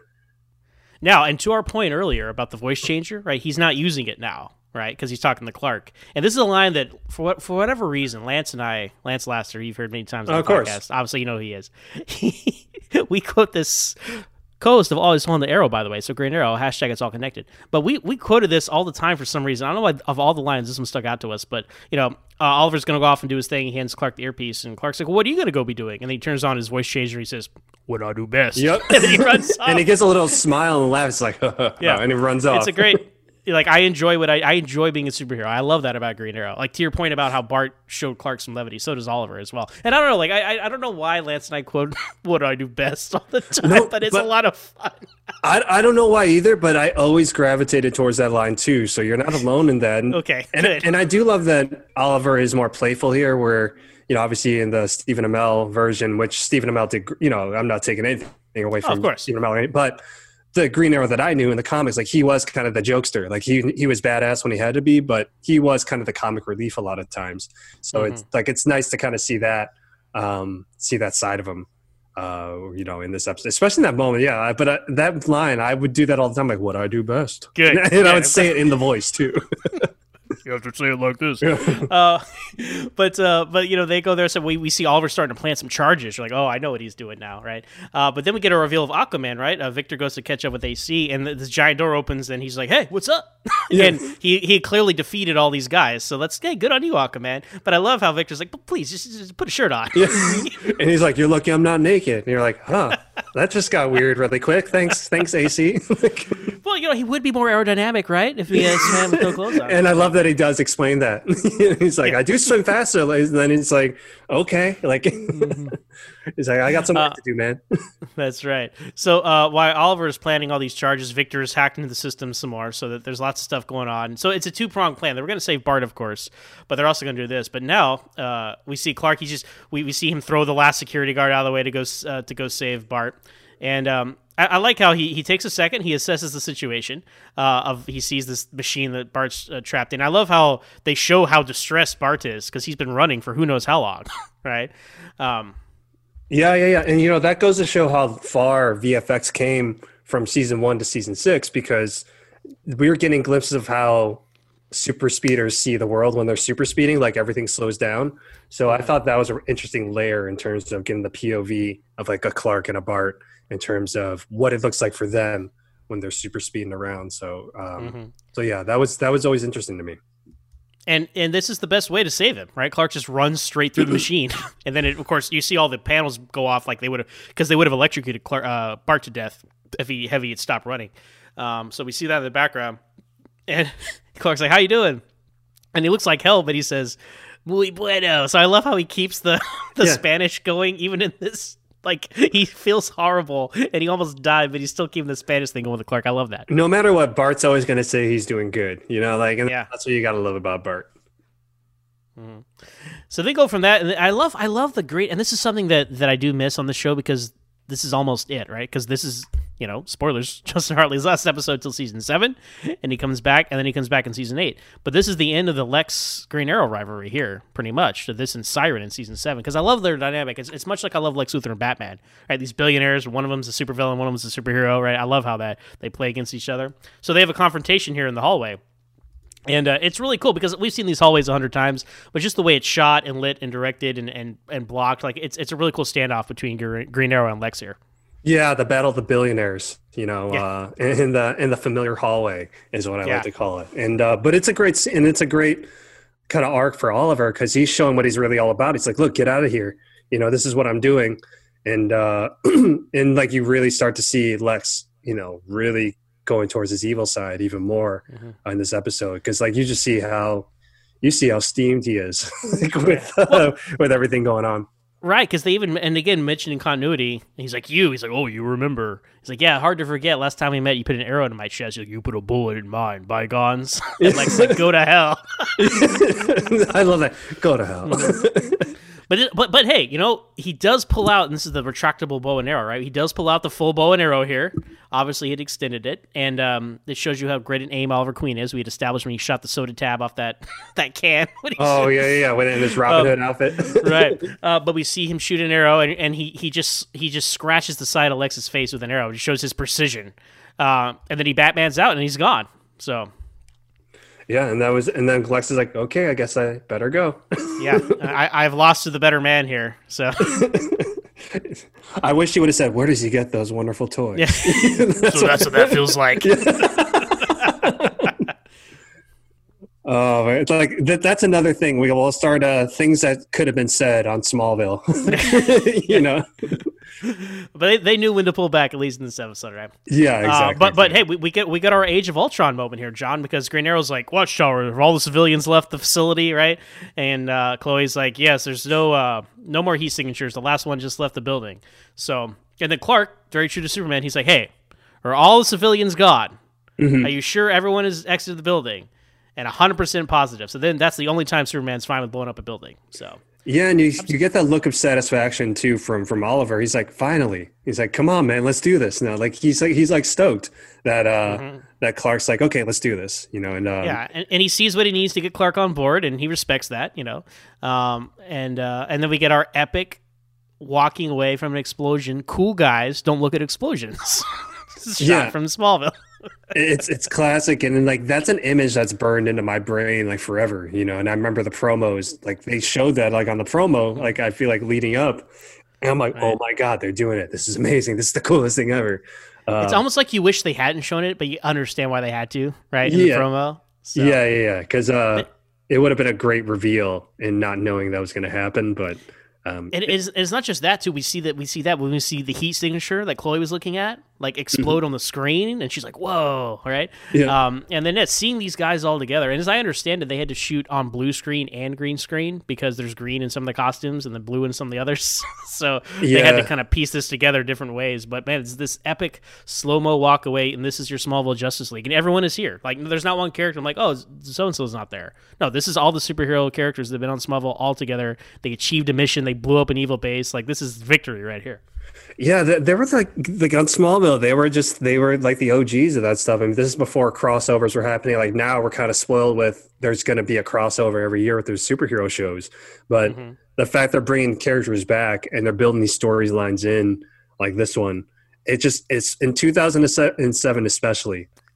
Now, and to our point earlier about the voice changer, right? He's not using it now, right? Because he's talking to Clark. And this is a line that, for what for whatever reason, Lance and I, Lance Laster, you've heard many times on Oh, the of course. podcast. Obviously, you know who he is. We quote this co-host of Always on the Arrow, by the way. So Green Arrow, hashtag it's all connected. But we we quoted this all the time for some reason. I don't know why of all the lines this one stuck out to us, but you know, uh, Oliver's gonna go off and do his thing. He hands Clark the earpiece, and Clark's like, well, "What are you gonna go be doing?" And then he turns on his voice changer. And he says, "What I do best." Yep. And then he runs off. And he gets a little smile and laughs, like, Yeah. and he runs off. It's a great, like, I enjoy what I, I enjoy being a superhero. I love that about Green Arrow. Like, to your point about how Bart showed Clark some levity, so does Oliver as well. And I don't know, like, I I- I don't know why Lance and I quote "What I do best" all the time, No, but it's but- a lot of fun. I, I don't know why either, but I always gravitated towards that line too. So you're not alone in that. Okay, and good. and I do love that Oliver is more playful here, where, you know, obviously in the Stephen Amell version, which Stephen Amell did, you know, I'm not taking anything away Oh, of from course. Stephen Amell, but the Green Arrow that I knew in the comics, like, he was kind of the jokester. Like, he he was badass when he had to be, but he was kind of the comic relief a lot of times. So Mm-hmm. it's like, it's nice to kind of see that, um, see that side of him. Uh, you know, in this episode, especially in that moment, yeah. But uh, that line, I would do that all the time. Like, "What do I do best?" Good. and Yeah. I would say it in the voice too. You have to say it like this. uh, but uh, but you know, they go there, so we, we see Oliver starting to plant some charges. You're like, oh, I know what he's doing now, right? Uh, but then we get a reveal of Aquaman, right? Uh, Victor goes to catch up with A C, and the, this giant door opens, and he's like, hey, what's up? And he he clearly defeated all these guys. So let's, hey, good on you, Aquaman. But I love how Victor's like, but please, just, just put a shirt on. And he's like, "You're lucky I'm not naked." And you're like, "Huh, that just got weird really quick." Thanks, thanks, A C. Well, you know, he would be more aerodynamic, right? If he has swam with no clothes on. And I love that he does explain that. He's like, Yeah. "I do swim faster." And then he's like, "Okay," like, he's like, "I got some work Uh, to do, man." That's right. So uh, while Oliver is planning all these charges, Victor is hacked into the system some more, so that there's lots of stuff going on. So it's a two-pronged plan. They were going to save Bart, of course, but they're also going to do this. But now uh, we see Clark. He just we, we see him throw the last security guard out of the way to go uh, to go save Bart. And um, I, I like how he, he takes a second. He assesses the situation. Uh, of he sees this machine that Bart's uh, trapped in. I love how they show how distressed Bart is because he's been running for who knows how long, right? Um, Yeah, yeah, yeah. And, you know, that goes to show how far V F X came from season one to season six, because we were getting glimpses of how super speeders see the world when they're super speeding, like everything slows down. So I thought that was an interesting layer in terms of getting the P O V of like a Clark and a Bart in terms of what it looks like for them when they're super speeding around. So, um, mm-hmm. so yeah, that was that was always interesting to me. And and this is the best way to save him, right? Clark just runs straight through the machine, and then it, of course you see all the panels go off like they would have, because they would have electrocuted Clark, uh, Bart to death if he heavy had stopped running. Um, so we see that in the background, and Clark's like, "How you doing?" And he looks like hell, but he says, "Muy bueno." So I love how he keeps the the yeah. Spanish going even in this. Like, he feels horrible, and he almost died, but he's still keeping the Spanish thing going with Clark. I love that. No matter what, Bart's always going to say he's doing good. You know, like, and yeah. that's what you got to love about Bart. Mm-hmm. So they go from that, and I love, I love the great, and this is something that, that I do miss on the show because this is almost it, right? Because this is, you know, spoilers, Justin Hartley's last episode till season seven, and he comes back, and then he comes back in season eight. But this is the end of the Lex Green Arrow rivalry here, pretty much. So this and Siren in season seven, because I love their dynamic. It's, it's much like I love Lex Luthor and Batman, right? These billionaires, one of them's a supervillain, one of them's a superhero, right? I love how that they play against each other. So they have a confrontation here in the hallway. And uh, it's really cool because we've seen these hallways a hundred times, but just the way it's shot and lit and directed and, and, and blocked, like it's it's a really cool standoff between Green Arrow and Lex here. Yeah, the battle of the billionaires, you know, yeah. uh, in the in the familiar hallway is what I yeah. like to call it. And uh, but it's a great and it's a great kind of arc for Oliver because he's showing what he's really all about. He's like, look, get out of here. You know, this is what I'm doing. And uh, and like you really start to see Lex, you know, really going towards his evil side even more mm-hmm. in this episode because like you just see how you see how steamed he is like, with uh, with everything going on. Right, because they even, and again, mentioning continuity, he's like, you, he's like, oh, you remember. He's like, yeah, hard to forget. Last time we met, you put an arrow into my chest. He's like, you put a bullet in mine, bygones. And like, like, go to hell. I love that. Go to hell. But, it, but but hey, you know, he does pull out, and this is the retractable bow and arrow, right? He does pull out the full bow and arrow here. Obviously, it extended it, and um, it shows you how great an aim Oliver Queen is. We had established when he shot the soda tab off that that can. Oh, yeah, yeah, yeah, in his Robin Hood um, outfit. Right. Uh, but we see him shoot an arrow, and, and he, he just he just scratches the side of Lex's face with an arrow. It shows his precision. Uh, and then he Batmans out, and he's gone. So... Yeah, and that was, and then Lex is like, "Okay, I guess I better go." Yeah, I, I've lost to the better man here. So, I wish he would have said, "Where does he get those wonderful toys?" Yeah. that's so that's what that feels like. Oh, it's like that, that's another thing. We will start uh, things that could have been said on Smallville. You know. But they, they knew when to pull back, at least in this episode, right? Yeah, exactly. Uh, but but hey, we, we get we got our Age of Ultron moment here, John, because Green Arrow's like, Watchtower, all the civilians left the facility, right? And uh, Chloe's like, yes, there's no uh, no more heat signatures. The last one just left the building. So, and then Clark, very true to Superman, he's like, hey, are all the civilians gone? Mm-hmm. Are you sure everyone has exited the building? And one hundred percent positive. So then that's the only time Superman's fine with blowing up a building. So. Yeah, and you you get that look of satisfaction too from from Oliver. He's like, finally. He's like, come on, man, let's do this now. Like he's like he's like stoked that uh mm-hmm. that Clark's like, okay, let's do this. You know, and um, yeah, and, and he sees what he needs to get Clark on board, and he respects that. You know, um, and uh, and then we get our epic walking away from an explosion. Cool guys don't look at explosions. Shot yeah. from Smallville. it's it's classic, and then, like that's an image that's burned into my brain like forever, you know. And I remember the promos, like they showed that like on the promo, like I feel like leading up, and I'm like, right. oh my god, they're doing it. This is amazing. This is the coolest thing ever. Uh, it's almost like you wish they hadn't shown it, but you understand why they had to, right? In yeah, the promo. So. Yeah, yeah, yeah. Because uh, it would have been a great reveal in not knowing that was going to happen, but. Um, it is. It's not just that too. We see that. We see that when we see the heat signature that Chloe was looking at, like explode mm-hmm. on the screen, and she's like, "Whoa!" Right? Yeah. Um, and then it's seeing these guys all together. And as I understand it, they had to shoot on blue screen and green screen because there's green in some of the costumes and then blue in some of the others. So yeah. they had to kind of piece this together different ways. But man, it's this epic slow mo walk away, and this is your Smallville Justice League, and everyone is here. Like, there's not one character I'm like, "Oh, so and so's not there." No, this is all the superhero characters that have been on Smallville all together. They achieved a mission. They blew up an evil base. Like, this is victory right here. Yeah, they, they were like like on Smallville. They were just they were like the O Gs of that stuff. I mean, this is before crossovers were happening. Like now, we're kind of spoiled with there's going to be a crossover every year with those superhero shows. But mm-hmm. the fact they're bringing characters back and they're building these storylines in like this one, it just it's in two thousand seven especially.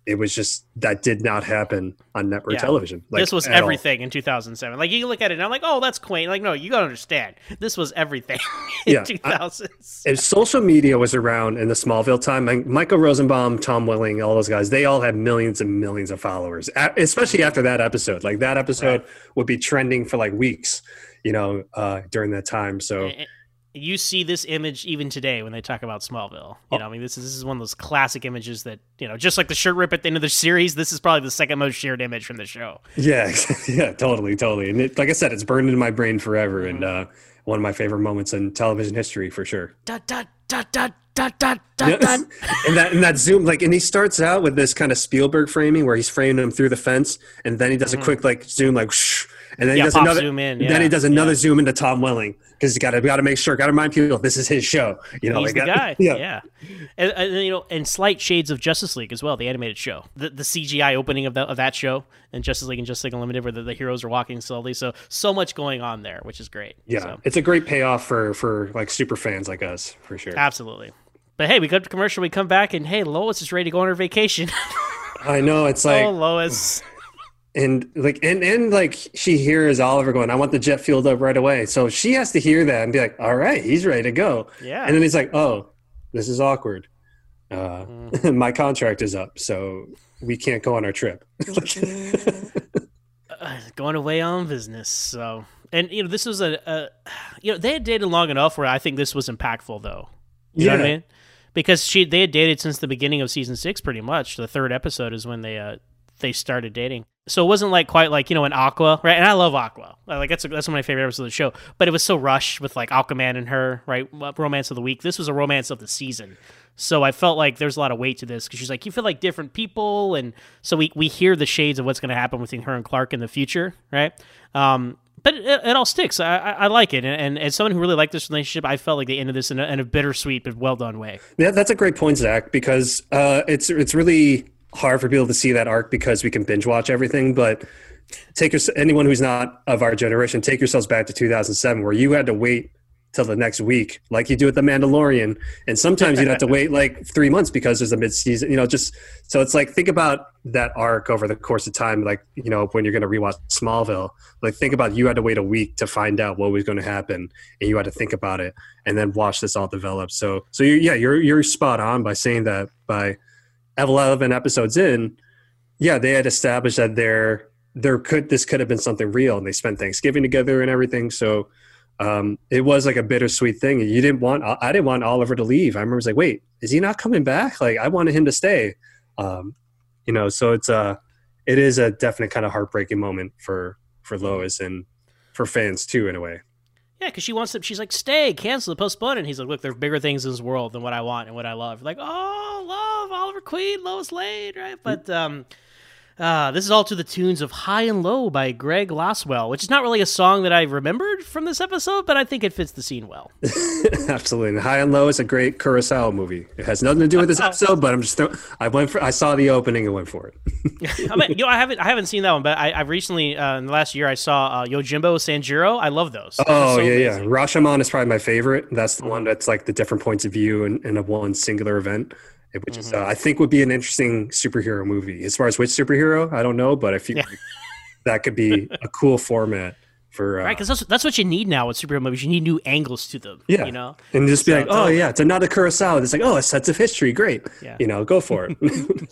it was just that did not happen on network Yeah. television. Like, this was at all. everything in two thousand seven. Like, you look at it and I'm like, oh, that's quaint. Like, no, you gotta understand. This was everything in Yeah, two thousands. If social media was around in the Smallville time, like Michael Rosenbaum, Tom Welling, all those guys, they all had millions and millions of followers, a- especially after that episode. Like that episode Right. would be trending for like weeks, you know, uh, during that time. So You see this image even today when they talk about Smallville. You know, I mean, this is this is one of those classic images that, you know, just like the shirt rip at the end of the series, this is probably the second most shared image from the show. yeah, yeah, totally, totally. And it, like I said, it's burned into my brain forever, and uh, one of my favorite moments in television history for sure. Dot dot dot dot dot dot dot Yeah. dot. and that and that zoom, like, and he starts out with this kind of Spielberg framing where he's framing him through the fence, and then he does a quick like zoom, like, whoosh, and then Yeah, he does pop another zoom in, and then he yeah, does another yeah. zoom into Tom Welling because you got to got to make sure, got to remind people this is his show. You know, He's like the that- guy. Yeah. And, and, you know, and slight shades of Justice League as well, the animated show. The, the C G I opening of, the, of that show and Justice League and Justice League Unlimited where the, the heroes are walking slowly. So, so much going on there, which is great. Yeah, So, it's a great payoff for for like super fans like us for sure. absolutely. But hey, we go to commercial, we come back, and hey, Lois is ready to go on her vacation. I know it's like oh, Lois. and like and and like she hears Oliver going, I want the jet fueled up right away. So she has to hear that and be like, all right, he's ready to go. Yeah. And then he's like, oh, this is awkward. Uh, Mm. my contract is up, so we can't go on our trip. Uh, going away on business. So, and you know, this was a, a, you know, they had dated long enough where I think this was impactful, though. You know what I Yeah. mean? Because she, they had dated since the beginning of season six, pretty much. The third episode is when they, uh, they started dating. So it wasn't like quite like, you know, an Aqua, right? And I love Aqua. Like that's a, that's one of my favorite episodes of the show. But it was so rushed with like Aquaman and her, right? Romance of the week. This was a romance of the season. So I felt like there's a lot of weight to this because she's like, you feel like different people, and so we we hear the shades of what's going to happen between her and Clark in the future, right? Um, but it, it all sticks. I, I, I like it, and, and as someone who really liked this relationship, I felt like they ended this in a, in a bittersweet but well done way. Yeah, that's a great point, Zach, because uh, it's it's really hard for people to see that arc because we can binge watch everything. But take your, anyone who's not of our generation, take yourselves back to two thousand seven, where you had to wait till the next week, like you do with The Mandalorian, and sometimes you'd have to wait like three months because there's a mid-season. You know, just so it's like think about that arc over the course of time. Like, you know, when you're going to rewatch Smallville, like think about you had to wait a week to find out what was going to happen, and you had to think about it, and then watch this all develop. So, so you, yeah, you're you're spot on by saying that by eleven episodes in, yeah, they had established that there there could this could have been something real, and they spent Thanksgiving together and everything. So um, it was like a bittersweet thing. You didn't want I didn't want Oliver to leave. I remember I was like, wait, is he not coming back? Like I wanted him to stay. Um, you know, so it's a it is a definite kind of heartbreaking moment for for Lois and for fans too, in a way. Yeah, because she wants to. She's like, stay, cancel it, postpone it. And he's like, look, there are bigger things in this world than what I want and what I love. Like, oh, love Oliver Queen, Lois Lane, right? But um, uh, this is all to the tunes of High and Low by Greg Loswell, which is not really a song that I remembered from this episode, but I think it fits the scene well. Absolutely. And High and Low is a great Kurosawa movie. It has nothing to do with this episode, but I'm just throw, I went for I saw the opening and went for it. I mean, you know, I haven't I haven't seen that one, but I, I've recently uh, in the last year I saw uh, Yojimbo Sanjuro. I love those. Those are Oh so yeah, amazing. yeah. Rashomon is probably my favorite. That's the one that's like the different points of view in, in a one singular event, which is uh, I think would be an interesting superhero movie. As far as which superhero, I don't know, but I feel Yeah. like that could be a cool format for uh, Right, because that's, that's what you need now with superhero movies. You need new angles to them. yeah, You know? and just be So- like, oh yeah, it's another Kurosawa. It's like, oh, a sense of history, great. Yeah. You know, go for it.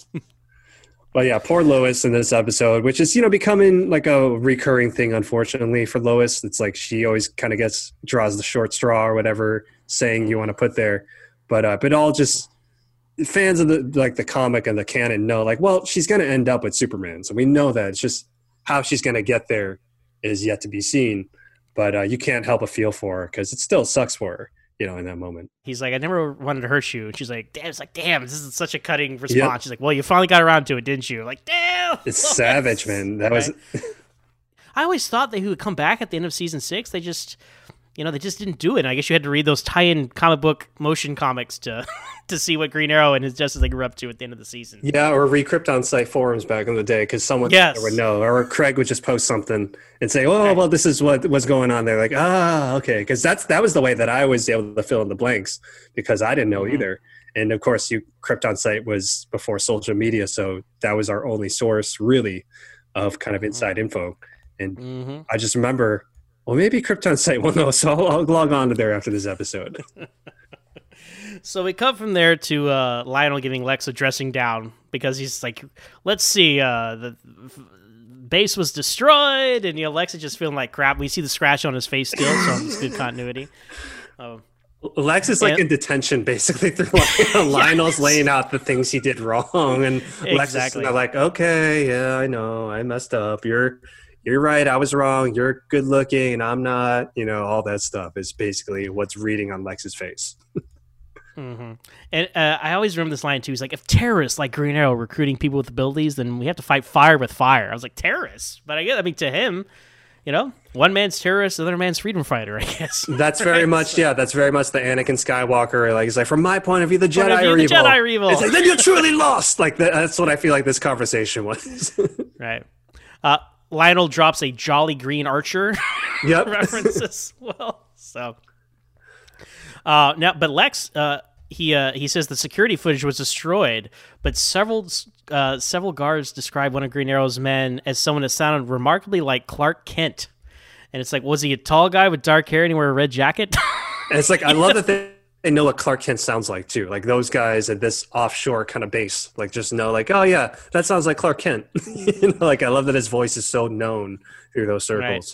But yeah, poor Lois in this episode, which is, you know, becoming like a recurring thing, unfortunately, for Lois. It's like she always kind of gets, draws the short straw or whatever saying you want to put there. But, uh, but all just fans of the, like the comic and the canon know, like, well, she's going to end up with Superman. So we know that. It's just how she's going to get there is yet to be seen. But uh, you can't help but feel for her because it still sucks for her, you know, in that moment. He's like, I never wanted to hurt you. And she's like, damn, it's like, damn, this is such a cutting response. Yep. She's like, well, you finally got around to it, didn't you? Like, damn. It's Lois. savage, man. That was Right. I always thought that he would come back at the end of season six. They just, you know, they just didn't do it. And I guess you had to read those tie-in comic book motion comics to to see what Green Arrow and his Justice League were up to at the end of the season. Yeah, or read Krypton site forums back in the day because someone Yes. would know, or Craig would just post something and say, "Oh, Right. well, this is what was going on there." Like, ah, okay, because that's that was the way that I was able to fill in the blanks because I didn't know Mhm. either. And of course, you Krypton site was before social media, so that was our only source really of kind of inside info. And Mm-hmm. I just remember, well, maybe Krypton site will know, so I'll, I'll log on to there after this episode. So we come from there to uh, Lionel giving Lex a dressing down because he's like, let's see, uh, the f- base was destroyed, and you know, Lex is just feeling like crap. We see the scratch on his face still, so it's good continuity. Um, Lex is like And- in detention basically through like, Lionel's laying out the things he did wrong, and Lex is Exactly. kinda like, okay, yeah, I know, I messed up. You're you're right, I was wrong. You're good looking, and I'm not. You know, all that stuff is basically what's reading on Lex's face. hmm And uh, I always remember this line too. He's like, if terrorists like Green Arrow recruiting people with abilities, then we have to fight fire with fire. I was like, terrorists? But I guess, I mean, to him, you know, one man's terrorist, the other man's freedom fighter, I guess. That's very much, yeah, that's very much the Anakin Skywalker. Like, he's like, from my point of view, the Jedi Point of view, are the evil. Jedi are evil. It's like, then you're truly lost. Like, that, that's what I feel like this conversation was. Right. Uh, Lionel drops a Jolly Green Archer Yep. reference as well. So, uh, now, but Lex, uh, he uh, he says the security footage was destroyed, but several uh, several guards describe one of Green Arrow's men as someone that sounded remarkably like Clark Kent. And it's like, was he a tall guy with dark hair and he wore a red jacket? And it's like, I love that they, they know what Clark Kent sounds like too. Like those guys at this offshore kind of base, like just know like, oh yeah, that sounds like Clark Kent. You know, like I love that his voice is so known through those circles.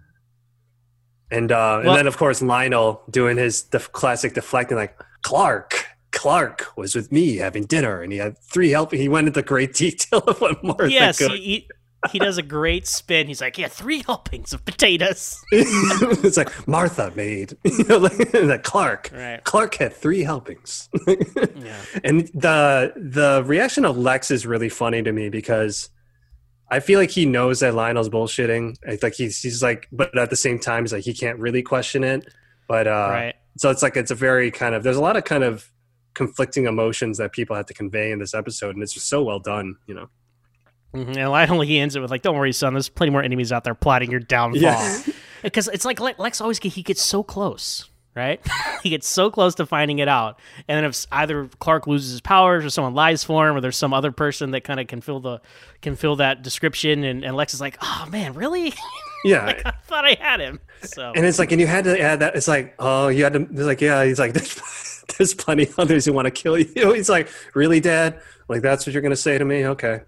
And uh, Well- and then of course Lionel doing his def- classic deflecting, like Clark. Clark was with me having dinner, and he had three help. He went into great detail of what Martha yes, cooked. he, he he does a great spin. He's like, yeah, three helpings of potatoes. It's like Martha made, you know, like, like Clark. Right. Clark had three helpings. Yeah. And the the reaction of Lex is really funny to me because I feel like he knows that Lionel's bullshitting. It's like he's he's like, but at the same time, he's like he can't really question it. But uh, Right. so it's like it's a very kind of there's a lot of kind of conflicting emotions that people have to convey in this episode, and it's just so well done, you know. Mhm. And Lionel, he ends it with like, "Don't worry, son. There's plenty more enemies out there plotting your downfall." Yeah. Because it's like Le- Lex always get, he gets so close, right? He gets so close to finding it out, and then if either Clark loses his powers, or someone lies for him, or there's some other person that kind of can fill the can fill that description, and, and Lex is like, "Oh man, really? Yeah. Like, I thought I had him." So And it's like, and you had to add that. It's like, oh, you had to. It's like, yeah. He's like, there's, there's plenty of others who want to kill you. He's like, really, Dad? Like, that's what you're gonna say to me? Okay.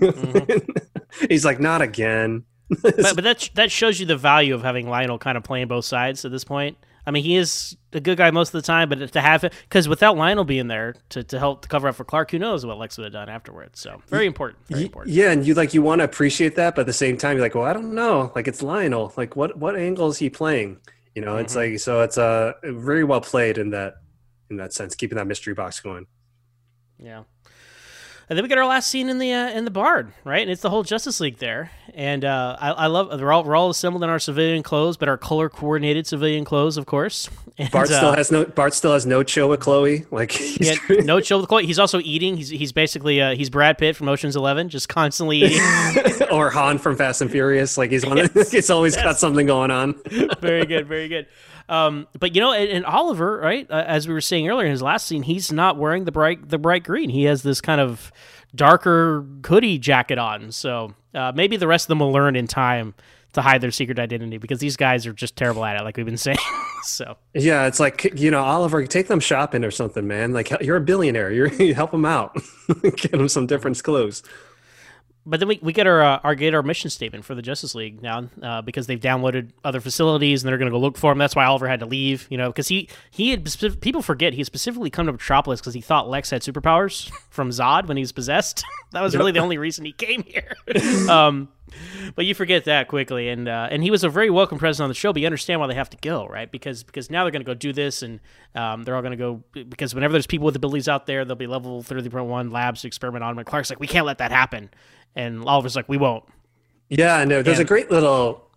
Mm-hmm. He's like, not again. but, but that that shows you the value of having Lionel kind of playing both sides at this point. I mean, he is a good guy most of the time, but to have it, because without Lionel being there to, to help to cover up for Clark, who knows what Lex would have done afterwards. So very important, very Y- important. Yeah, and you like you want to appreciate that, but at the same time, you're like, well, I don't know. Like, it's Lionel. Like, what what angle is he playing? You know, it's Mm-hmm. like so it's uh very well played in that in that sense, keeping that mystery box going. Yeah. And then we get our last scene in the uh, in the barn, right? And it's the whole Justice League there. And uh, I, I love we're all we're all assembled in our civilian clothes, but our color coordinated civilian clothes, of course. And, Bart still uh, has no Bart still has no chill with Chloe. Like, he's yeah, no chill with Chloe. He's also eating. He's he's basically uh, he's Brad Pitt from Ocean's Eleven, just constantly eating. or Han from Fast and Furious. Like he's one. Of, Yes, he's always got yes. something going on. Very good, very good. Um, but you know, and, and Oliver, right? Uh, as we were saying earlier in his last scene, he's not wearing the bright the bright green. He has this kind of darker hoodie jacket on. So uh, maybe the rest of them will learn in time to hide their secret identity, because these guys are just terrible at it, like we've been saying. So Yeah, it's like, you know, Oliver, take them shopping or something, man. Like, you're a billionaire. You're you help them out. Get them some different clothes. But then we, we get our uh, our get our mission statement for the Justice League now, uh, because they've downloaded other facilities and they're going to go look for him. That's why Oliver had to leave, you know, because he he had specific, people forget he had specifically come to Metropolis because he thought Lex had superpowers from Zod when he was possessed. That was really the only reason he came here. um, but you forget that quickly, and uh, and he was a very welcome presence on the show. But you understand why they have to go, right? Because because now they're going to go do this, and um, they're all going to go, because whenever there's people with abilities out there, there'll be level thirty point one labs to experiment on them. And Clark's like, we can't let that happen. And Oliver's like, we won't. Yeah, no, there's a And- great little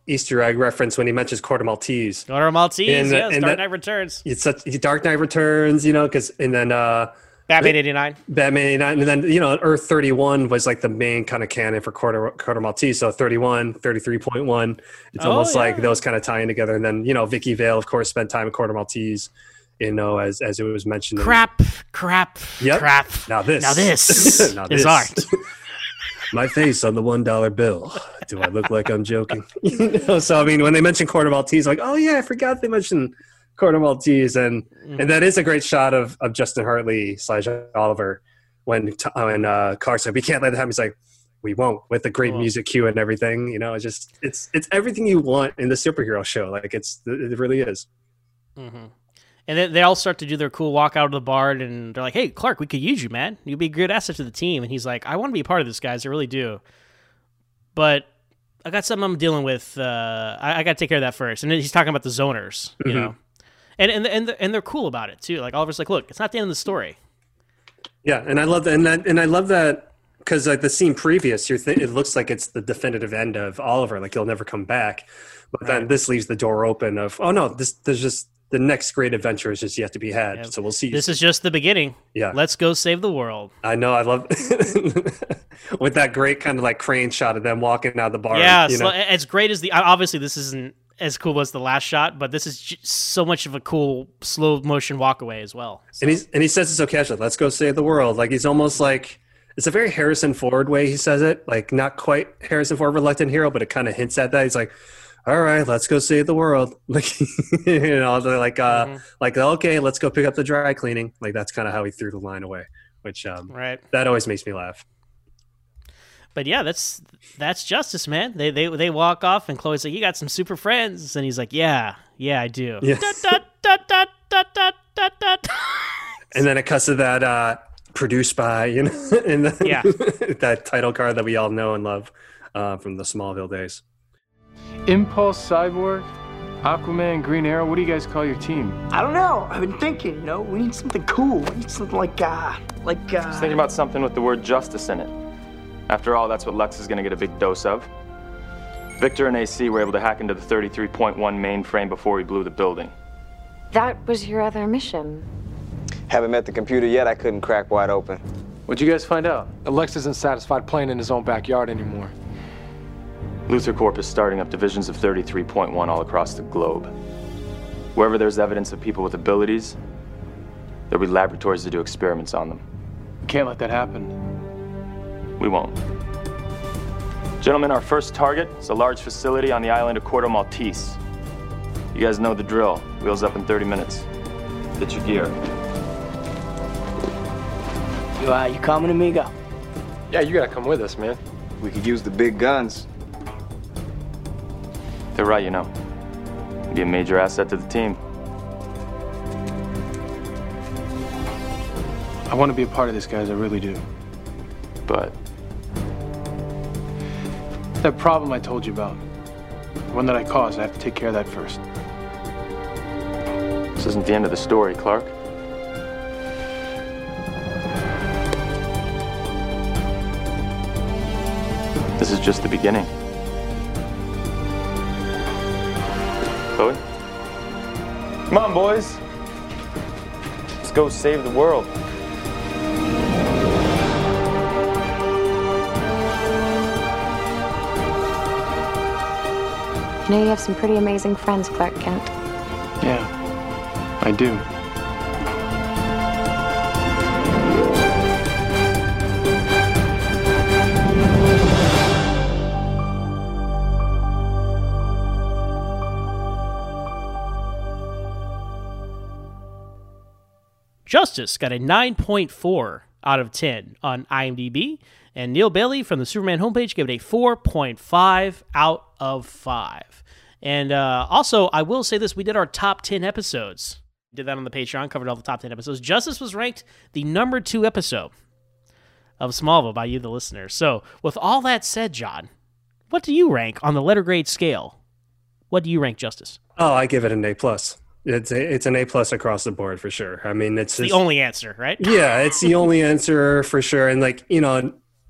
Easter egg reference when he mentions Corto Maltese. Corto Maltese, And, uh, yes. and Dark that- Knight Returns. It's such Dark Knight Returns, you know, because and then uh, Batman eighty-nine. Batman eighty-nine, and then you know Earth thirty-one was like the main kind of canon for Corto, Corto Maltese. So thirty-one, thirty-three point one. It's Oh, almost like yeah. those kind of tying together. And then you know Vicky Vale, of course, spent time in Corto Maltese. You know, as as it was mentioned. in- Crap, crap, Yep. crap. Now this. Now this Now is this. art. My face on the one dollar bill. Do I look like I'm joking? You know, so I mean, when they mention Corto Maltese, like, oh yeah, I forgot they mentioned Corto Maltese, and Mm-hmm. and that is a great shot of of Justin Hartley slash Oliver when t- when uh, Clark's like, we can't let it happen. He's like, we won't, with the great We won't. music cue and everything. You know, it's just it's it's everything you want in the superhero show. Like it's it really is. Mm-hmm. And then they all start to do their cool walk out of the bar, and they're like, hey, Clark, we could use you, man. You'd be a good asset to the team. And he's like, I want to be a part of this, guys. I really do. But I got something I'm dealing with. Uh, I, I got to take care of that first. And then he's talking about the zoners, you Mhm. know. And, and, and, and they're cool about it, too. Like, Oliver's like, look, it's not the end of the story. Yeah, and I love that, and that, and I love that because like the scene previous, you're th- it looks like it's the definitive end of Oliver, like he'll never come back. But then Right. this leaves the door open of, oh no, this there's just the next great adventure is just yet to be had. Yep. So we'll see. This is just the beginning. Yeah. Let's go save the world. I know, I love with that great kind of like crane shot of them walking out of the bar. Yeah, you so know? as great as the obviously this isn't as cool as the last shot, but this is j- so much of a cool slow motion walkaway as well. So, And he's and he says it so casually. Let's go save the world. Like he's almost like it's a very Harrison Ford way he says it. Like not quite Harrison Ford reluctant hero, but it kind of hints at that. He's like, "All right, let's go save the world." Like you know, they're like uh, Mhm. like okay, let's go pick up the dry cleaning. Like that's kind of how he threw the line away, which um, right. that always makes me laugh. But yeah, that's that's justice, man. They they they walk off, and Chloe's like, "You got some super friends," and he's like, "Yeah, yeah, I do." Yeah. Dut, dut, dut, dut, dut, dut, dut, dut. And then it cuts to that uh, produced by you know, and then Yeah. that title card that we all know and love uh, from the Smallville days. Impulse, Cyborg, Aquaman, Green Arrow. What do you guys call your team? I don't know. I've been thinking, you know, we need something cool. We need something like, uh, like, uh... I was thinking about something with the word justice in it. After all, that's what Lex is going to get a big dose of. Victor and A C were able to hack into the thirty-three point one mainframe before we blew the building. That was your other mission. Haven't met the computer yet. I couldn't crack wide open. What'd you guys find out? Alex isn't satisfied playing in his own backyard anymore. Luthor Corp is starting up divisions of thirty-three point one all across the globe. Wherever there's evidence of people with abilities, there'll be laboratories to do experiments on them. You can't let that happen. We won't. Gentlemen, our first target is a large facility on the island of Corto Maltese. You guys know the drill. Wheels up in thirty minutes. Get your gear. You, uh, you coming, amigo? Yeah, you gotta come with us, man. We could use the big guns. They're right, you know. Be a major asset to the team. I want to be a part of this, guys. I really do. But That problem I told you about, the one that I caused, I have to take care of that first. this isn't the end of the story, Clark. This is just the beginning. Chloe? Come on, boys. Let's go save the world. I know you have some pretty amazing friends, Clark Kent. Yeah, I do. Justice got a nine point four out of ten on IMDb, and Neil Bailey from the Superman homepage gave it a four point five out of five. And uh, also, I will say this, we did our top ten episodes. Did that on the Patreon, covered all the top ten episodes. Justice was ranked the number two episode of Smallville by you, the listener. So, with all that said, John, what do you rank on the letter grade scale? What do you rank Justice? Oh, I give it an A plus. It's a, it's an A plus across the board for sure. I mean, it's The just, only answer, right? yeah, it's the only answer for sure. And like you know,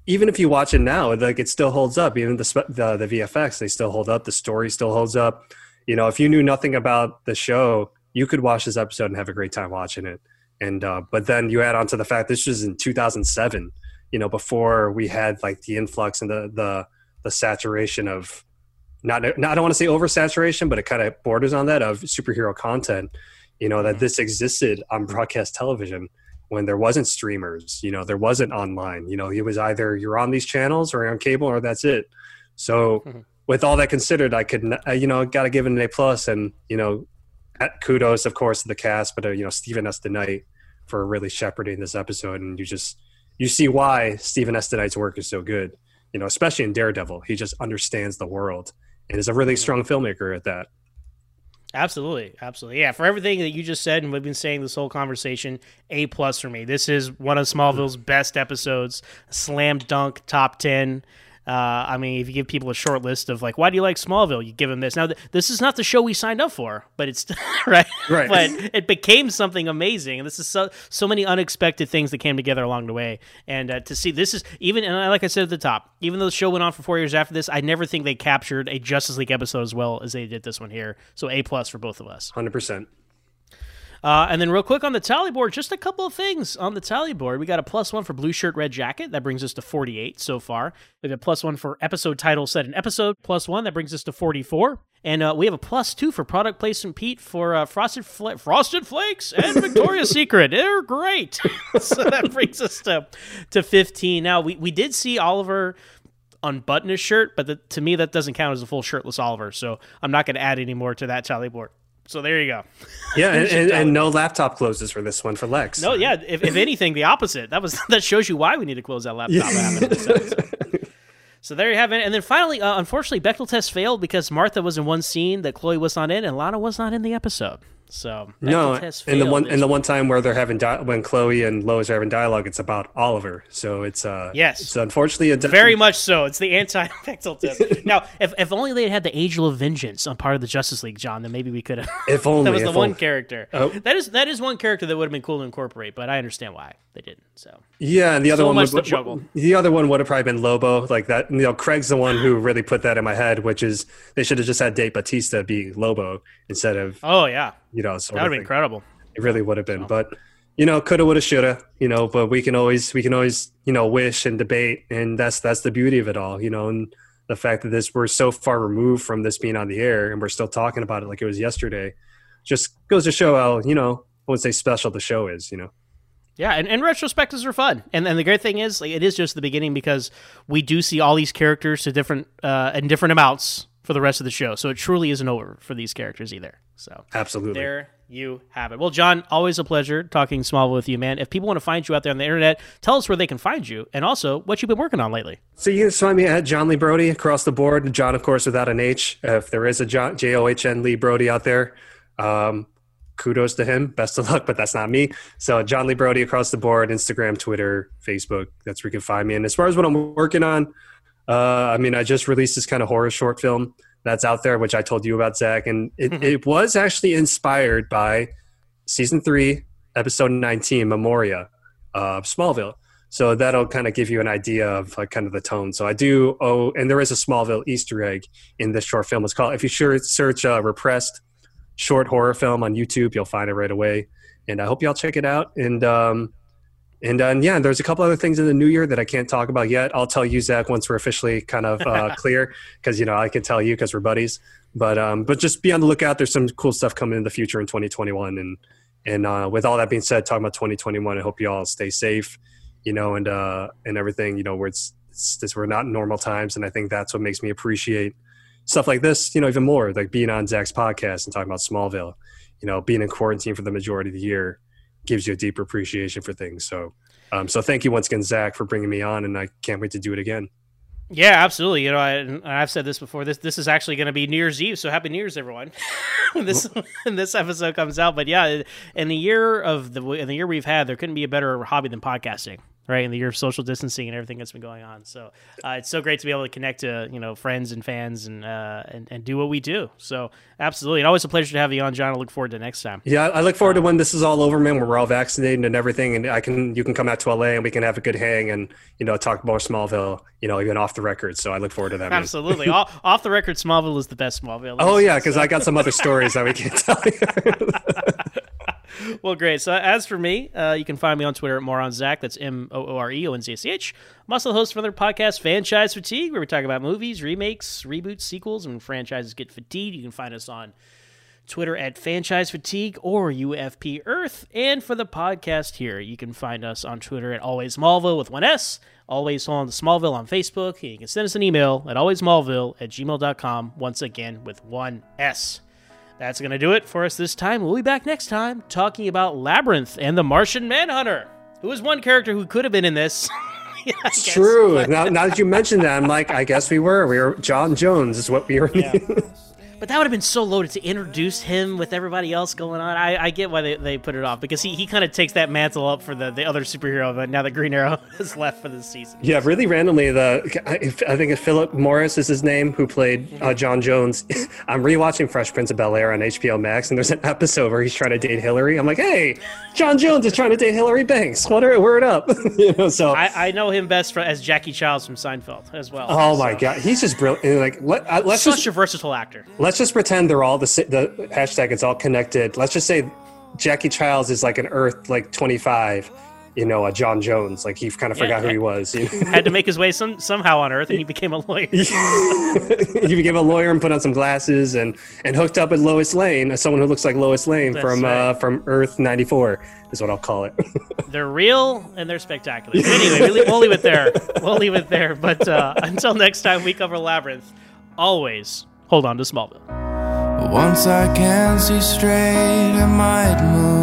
even if you watch it now, like it still holds up. Even the spe- the the V F X, they still hold up. The story still holds up. You know, if you knew nothing about the show, you could watch this episode and have a great time watching it. And uh, but then you add on to the fact this was in two thousand seven. You know, before we had like the influx and the the the saturation of not, not I don't want to say oversaturation, but it kind of borders on that of superhero content. You know, that this existed on broadcast television when there wasn't streamers. You know, there wasn't online. You know, it was either you're on these channels or you're on cable or that's it. So mm-hmm. with all that considered, I could, uh, you know, got to give it an A plus. And you know, kudos, of course, to the cast, but uh, you know, Stephen S. DeKnight for really shepherding this episode. And you just you see why Stephen S. DeKnight's work is so good. You know, especially in Daredevil, he just understands the world and is a really strong filmmaker at that. Absolutely. Absolutely. Yeah. For everything that you just said, and we've been saying this whole conversation, A plus for me. This is one of Smallville's best episodes, slam dunk, top ten. Uh, I mean, if you give people a short list of like, why do you like Smallville? You give them this. Now, th- this is not the show we signed up for, but it's right. Right. But it became something amazing. And this is so, so many unexpected things that came together along the way. And uh, to see this is even, and like I said at the top, even though the show went on for four years after this, I never think they captured a Justice League episode as well as they did this one here. So A plus for both of us. one hundred percent. Uh, and then real quick on the tally board, just a couple of things on the tally board. We got a plus one for Blue Shirt, Red Jacket. That brings us to forty-eight so far. We got plus one for episode title set an episode, plus one. That brings us to forty-four. And uh, we have a plus two for product placement Pete for uh, Frosted Fla- Frosted Flakes and Victoria's Secret. They're great. So that brings us to, to fifteen. Now, we, we did see Oliver unbutton his shirt, but the, to me, that doesn't count as a full shirtless Oliver. So I'm not going to add any more to that tally board. So there you go. Yeah, and, and, and no laptop closes for this one for Lex. No, yeah. If, if anything, the opposite. That was that shows you why we need to close that laptop. Yeah. So there you have it. And then finally, uh, unfortunately, Bechdel test failed because Martha was in one scene that Chloe was not in, and Lana was not in the episode. So Bechdel no, test and the one failed. and the one time where they're having di- when Chloe and Lois are having dialogue, it's about Oliver. So it's uh, yes, it's unfortunately a de- very much so. It's the anti-Bechdel test. Now, if if only they had the Angel of Vengeance on part of the Justice League, John, then maybe we could have. If only that was the if one only. character. Oh. That is that is one character that would have been cool to incorporate, but I understand why they didn't. So yeah, and the other so one much would, to juggle. The other one would have probably been Lobo, like that. You know, Craig's the one who really put that in my head, which is they should have just had Dave Bautista be Lobo instead of. Oh yeah, you know, sort that would of be incredible. It really would have been, but you know, coulda, woulda, shoulda. You know, but we can always we can always you know wish and debate, and that's that's the beauty of it all. You know, and the fact that this we're so far removed from this being on the air, and we're still talking about it like it was yesterday, just goes to show how you know I wouldn't say special the show is. You know. Yeah, and, and retrospectives are fun, and and the great thing is, like, it is just the beginning because we do see all these characters to different uh, in different amounts for the rest of the show. So it truly isn't over for these characters either. So absolutely, there you have it. Well, John, always a pleasure talking Smallville with you, man. If people want to find you out there on the internet, tell us where they can find you, and also what you've been working on lately. So you can find me at John Lee Brody across the board. John, of course, without an H. Uh, if there is a John, J O H N Lee Brody out there. Um, Kudos to him. Best of luck, but that's not me. So John Lee Brody across the board, Instagram, Twitter, Facebook. That's where you can find me. And as far as what I'm working on, uh, I mean, I just released this kind of horror short film that's out there, which I told you about, Zach. And it, it was actually inspired by season three, episode nineteen, Memoria of Smallville. So that'll kind of give you an idea of like kind of the tone. So I do, oh, and there is a Smallville Easter egg in this short film. It's called, if you sure search uh, Repressed short horror film on YouTube, you'll find it right away. And I hope y'all check it out. And, um, and, uh, yeah, there's a couple other things in the new year that I can't talk about yet. I'll tell you, Zach, once we're officially kind of uh, clear, because, you know, I can tell you because we're buddies. But, um, but just be on the lookout. There's some cool stuff coming in the future in twenty twenty-one. And, and uh, with all that being said, talking about twenty twenty-one, I hope you all stay safe, you know, and, uh, and everything, you know, where it's, it's, it's we're not in normal times. And I think that's what makes me appreciate stuff like this, you know, even more, like being on Zach's podcast and talking about Smallville, you know, being in quarantine for the majority of the year gives you a deeper appreciation for things. So, um, so thank you once again, Zach, for bringing me on, and I can't wait to do it again. Yeah, absolutely. You know, I, I've said this before. This this is actually going to be New Year's Eve, so happy New Year's, everyone. when this when this episode comes out, but yeah, in the year of the in the year we've had, there couldn't be a better hobby than podcasting. right? In the year of social distancing and everything that's been going on. So uh, it's so great to be able to connect to, you know, friends and fans and, uh, and and do what we do. So absolutely. And always a pleasure to have you on, John. I look forward to next time. Yeah, I look forward to when this is all over, man, when we're all vaccinated and everything, and I can you can come out to L A and we can have a good hang and, you know, talk more Smallville, you know, even off the record. So I look forward to that. Man. Absolutely. off, off the record, Smallville is the best Smallville. Oh, yeah, because so. I got some other stories that we can't tell you. Well, great. So as for me, uh, you can find me on Twitter at MoronZach. That's M O O R E O N Z A C H. I'm also the host of another podcast, Franchise Fatigue, where we talk about movies, remakes, reboots, sequels, and when franchises get fatigued. You can find us on Twitter at Franchise Fatigue or U F P Earth. And for the podcast here, you can find us on Twitter at Always Smallville with one S, Always on the Smallville on Facebook. And you can send us an email at alwaysmallville at gmail dot com, once again with one S. That's going to do it for us this time. We'll be back next time talking about Labyrinth and the Martian Manhunter, who is one character who could have been in this. Yeah, it's true. Now, now that you mentioned that, I'm like, I guess we were. We were John Jones is what we were. Yeah. But that would have been so loaded to introduce him with everybody else going on. I, I get why they, they put it off, because he, he kind of takes that mantle up for the, the other superhero, but now that Green Arrow is left for this season. Yeah, really randomly, the I think it's Philip Morris is his name, who played uh, John Jones. I'm rewatching Fresh Prince of Bel-Air on H B O Max, and there's an episode where he's trying to date Hillary. I'm like, hey, John Jones is trying to date Hillary Banks. What are, word up? you know, so I, I know him best for, as Jackie Childs from Seinfeld as well. Oh, so. my God. He's just brilliant. Like, let, uh, let's Such just, a versatile actor. Let's just pretend they're all the the hashtag. It's all connected. Let's just say Jackie Childs is like an Earth like twenty-five. You know, a John Jones. Like he kind of yeah, forgot yeah. who he was. You know? Had to make his way some somehow on Earth, and he became a lawyer. He became a lawyer and put on some glasses and and hooked up with Lois Lane, as someone who looks like Lois Lane That's from right. uh, from Earth ninety-four is what I'll call it. They're real and they're spectacular. But anyway, we'll, we'll leave it there. We'll leave it there. But uh, until next time, we cover Labyrinth. Always hold on to Smallville. Once I can see straight, I might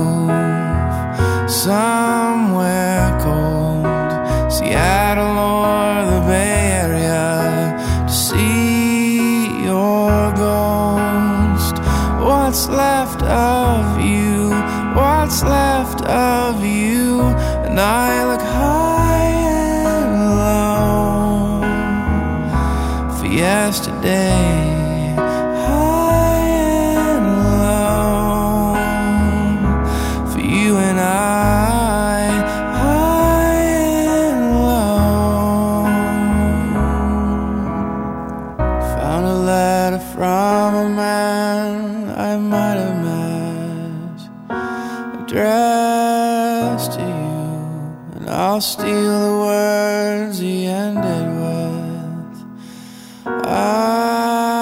move somewhere cold, Seattle or the Bay Area, to see your ghost. What's left of you? What's left of you? And I look high and low for yesterday. From a man I might have met, addressed to you, and I'll steal the words he ended with. I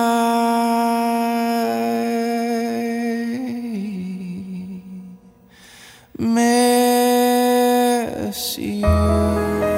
miss you.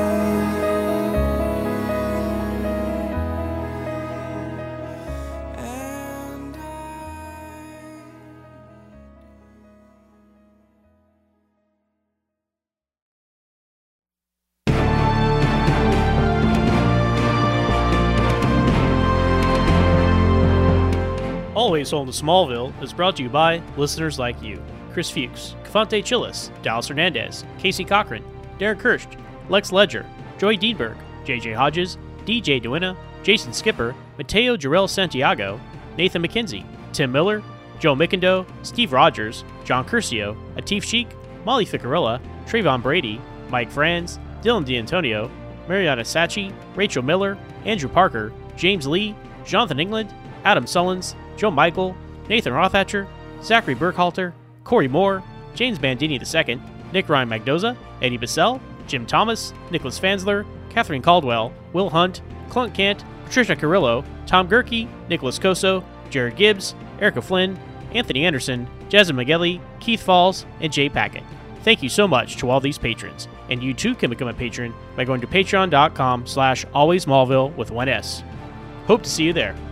Always Home to Smallville is brought to you by listeners like you. Chris Fuchs, Cavante Chillis, Dallas Hernandez, Casey Cochran, Darren Kirsch, Lex Ledger, Joy Dienberg, J J Hodges, D J Duena, Jason Skipper, Mateo Jarrell Santiago, Nathan McKenzie, Tim Miller, Joe Mickendo, Steve Rogers, John Curcio, Atif Sheik, Molly Ficarella, Trayvon Brady, Mike Franz, Dylan D'Antonio, Mariana Sachi, Rachel Miller, Andrew Parker, James Lee, Jonathan England, Adam Sullins, Joe Michael, Nathan Rothatcher, Zachary Burkhalter, Corey Moore, James Bandini the second, Nick Ryan Magdoza, Eddie Bissell, Jim Thomas, Nicholas Fansler, Catherine Caldwell, Will Hunt, Clunk Kant, Patricia Carrillo, Tom Gerke, Nicholas Coso, Jared Gibbs, Erica Flynn, Anthony Anderson, Jasmine McGelly, Keith Falls, and Jay Packett. Thank you so much to all these patrons, and you too can become a patron by going to patreon.com slash alwaysmallville with one S. Hope to see you there.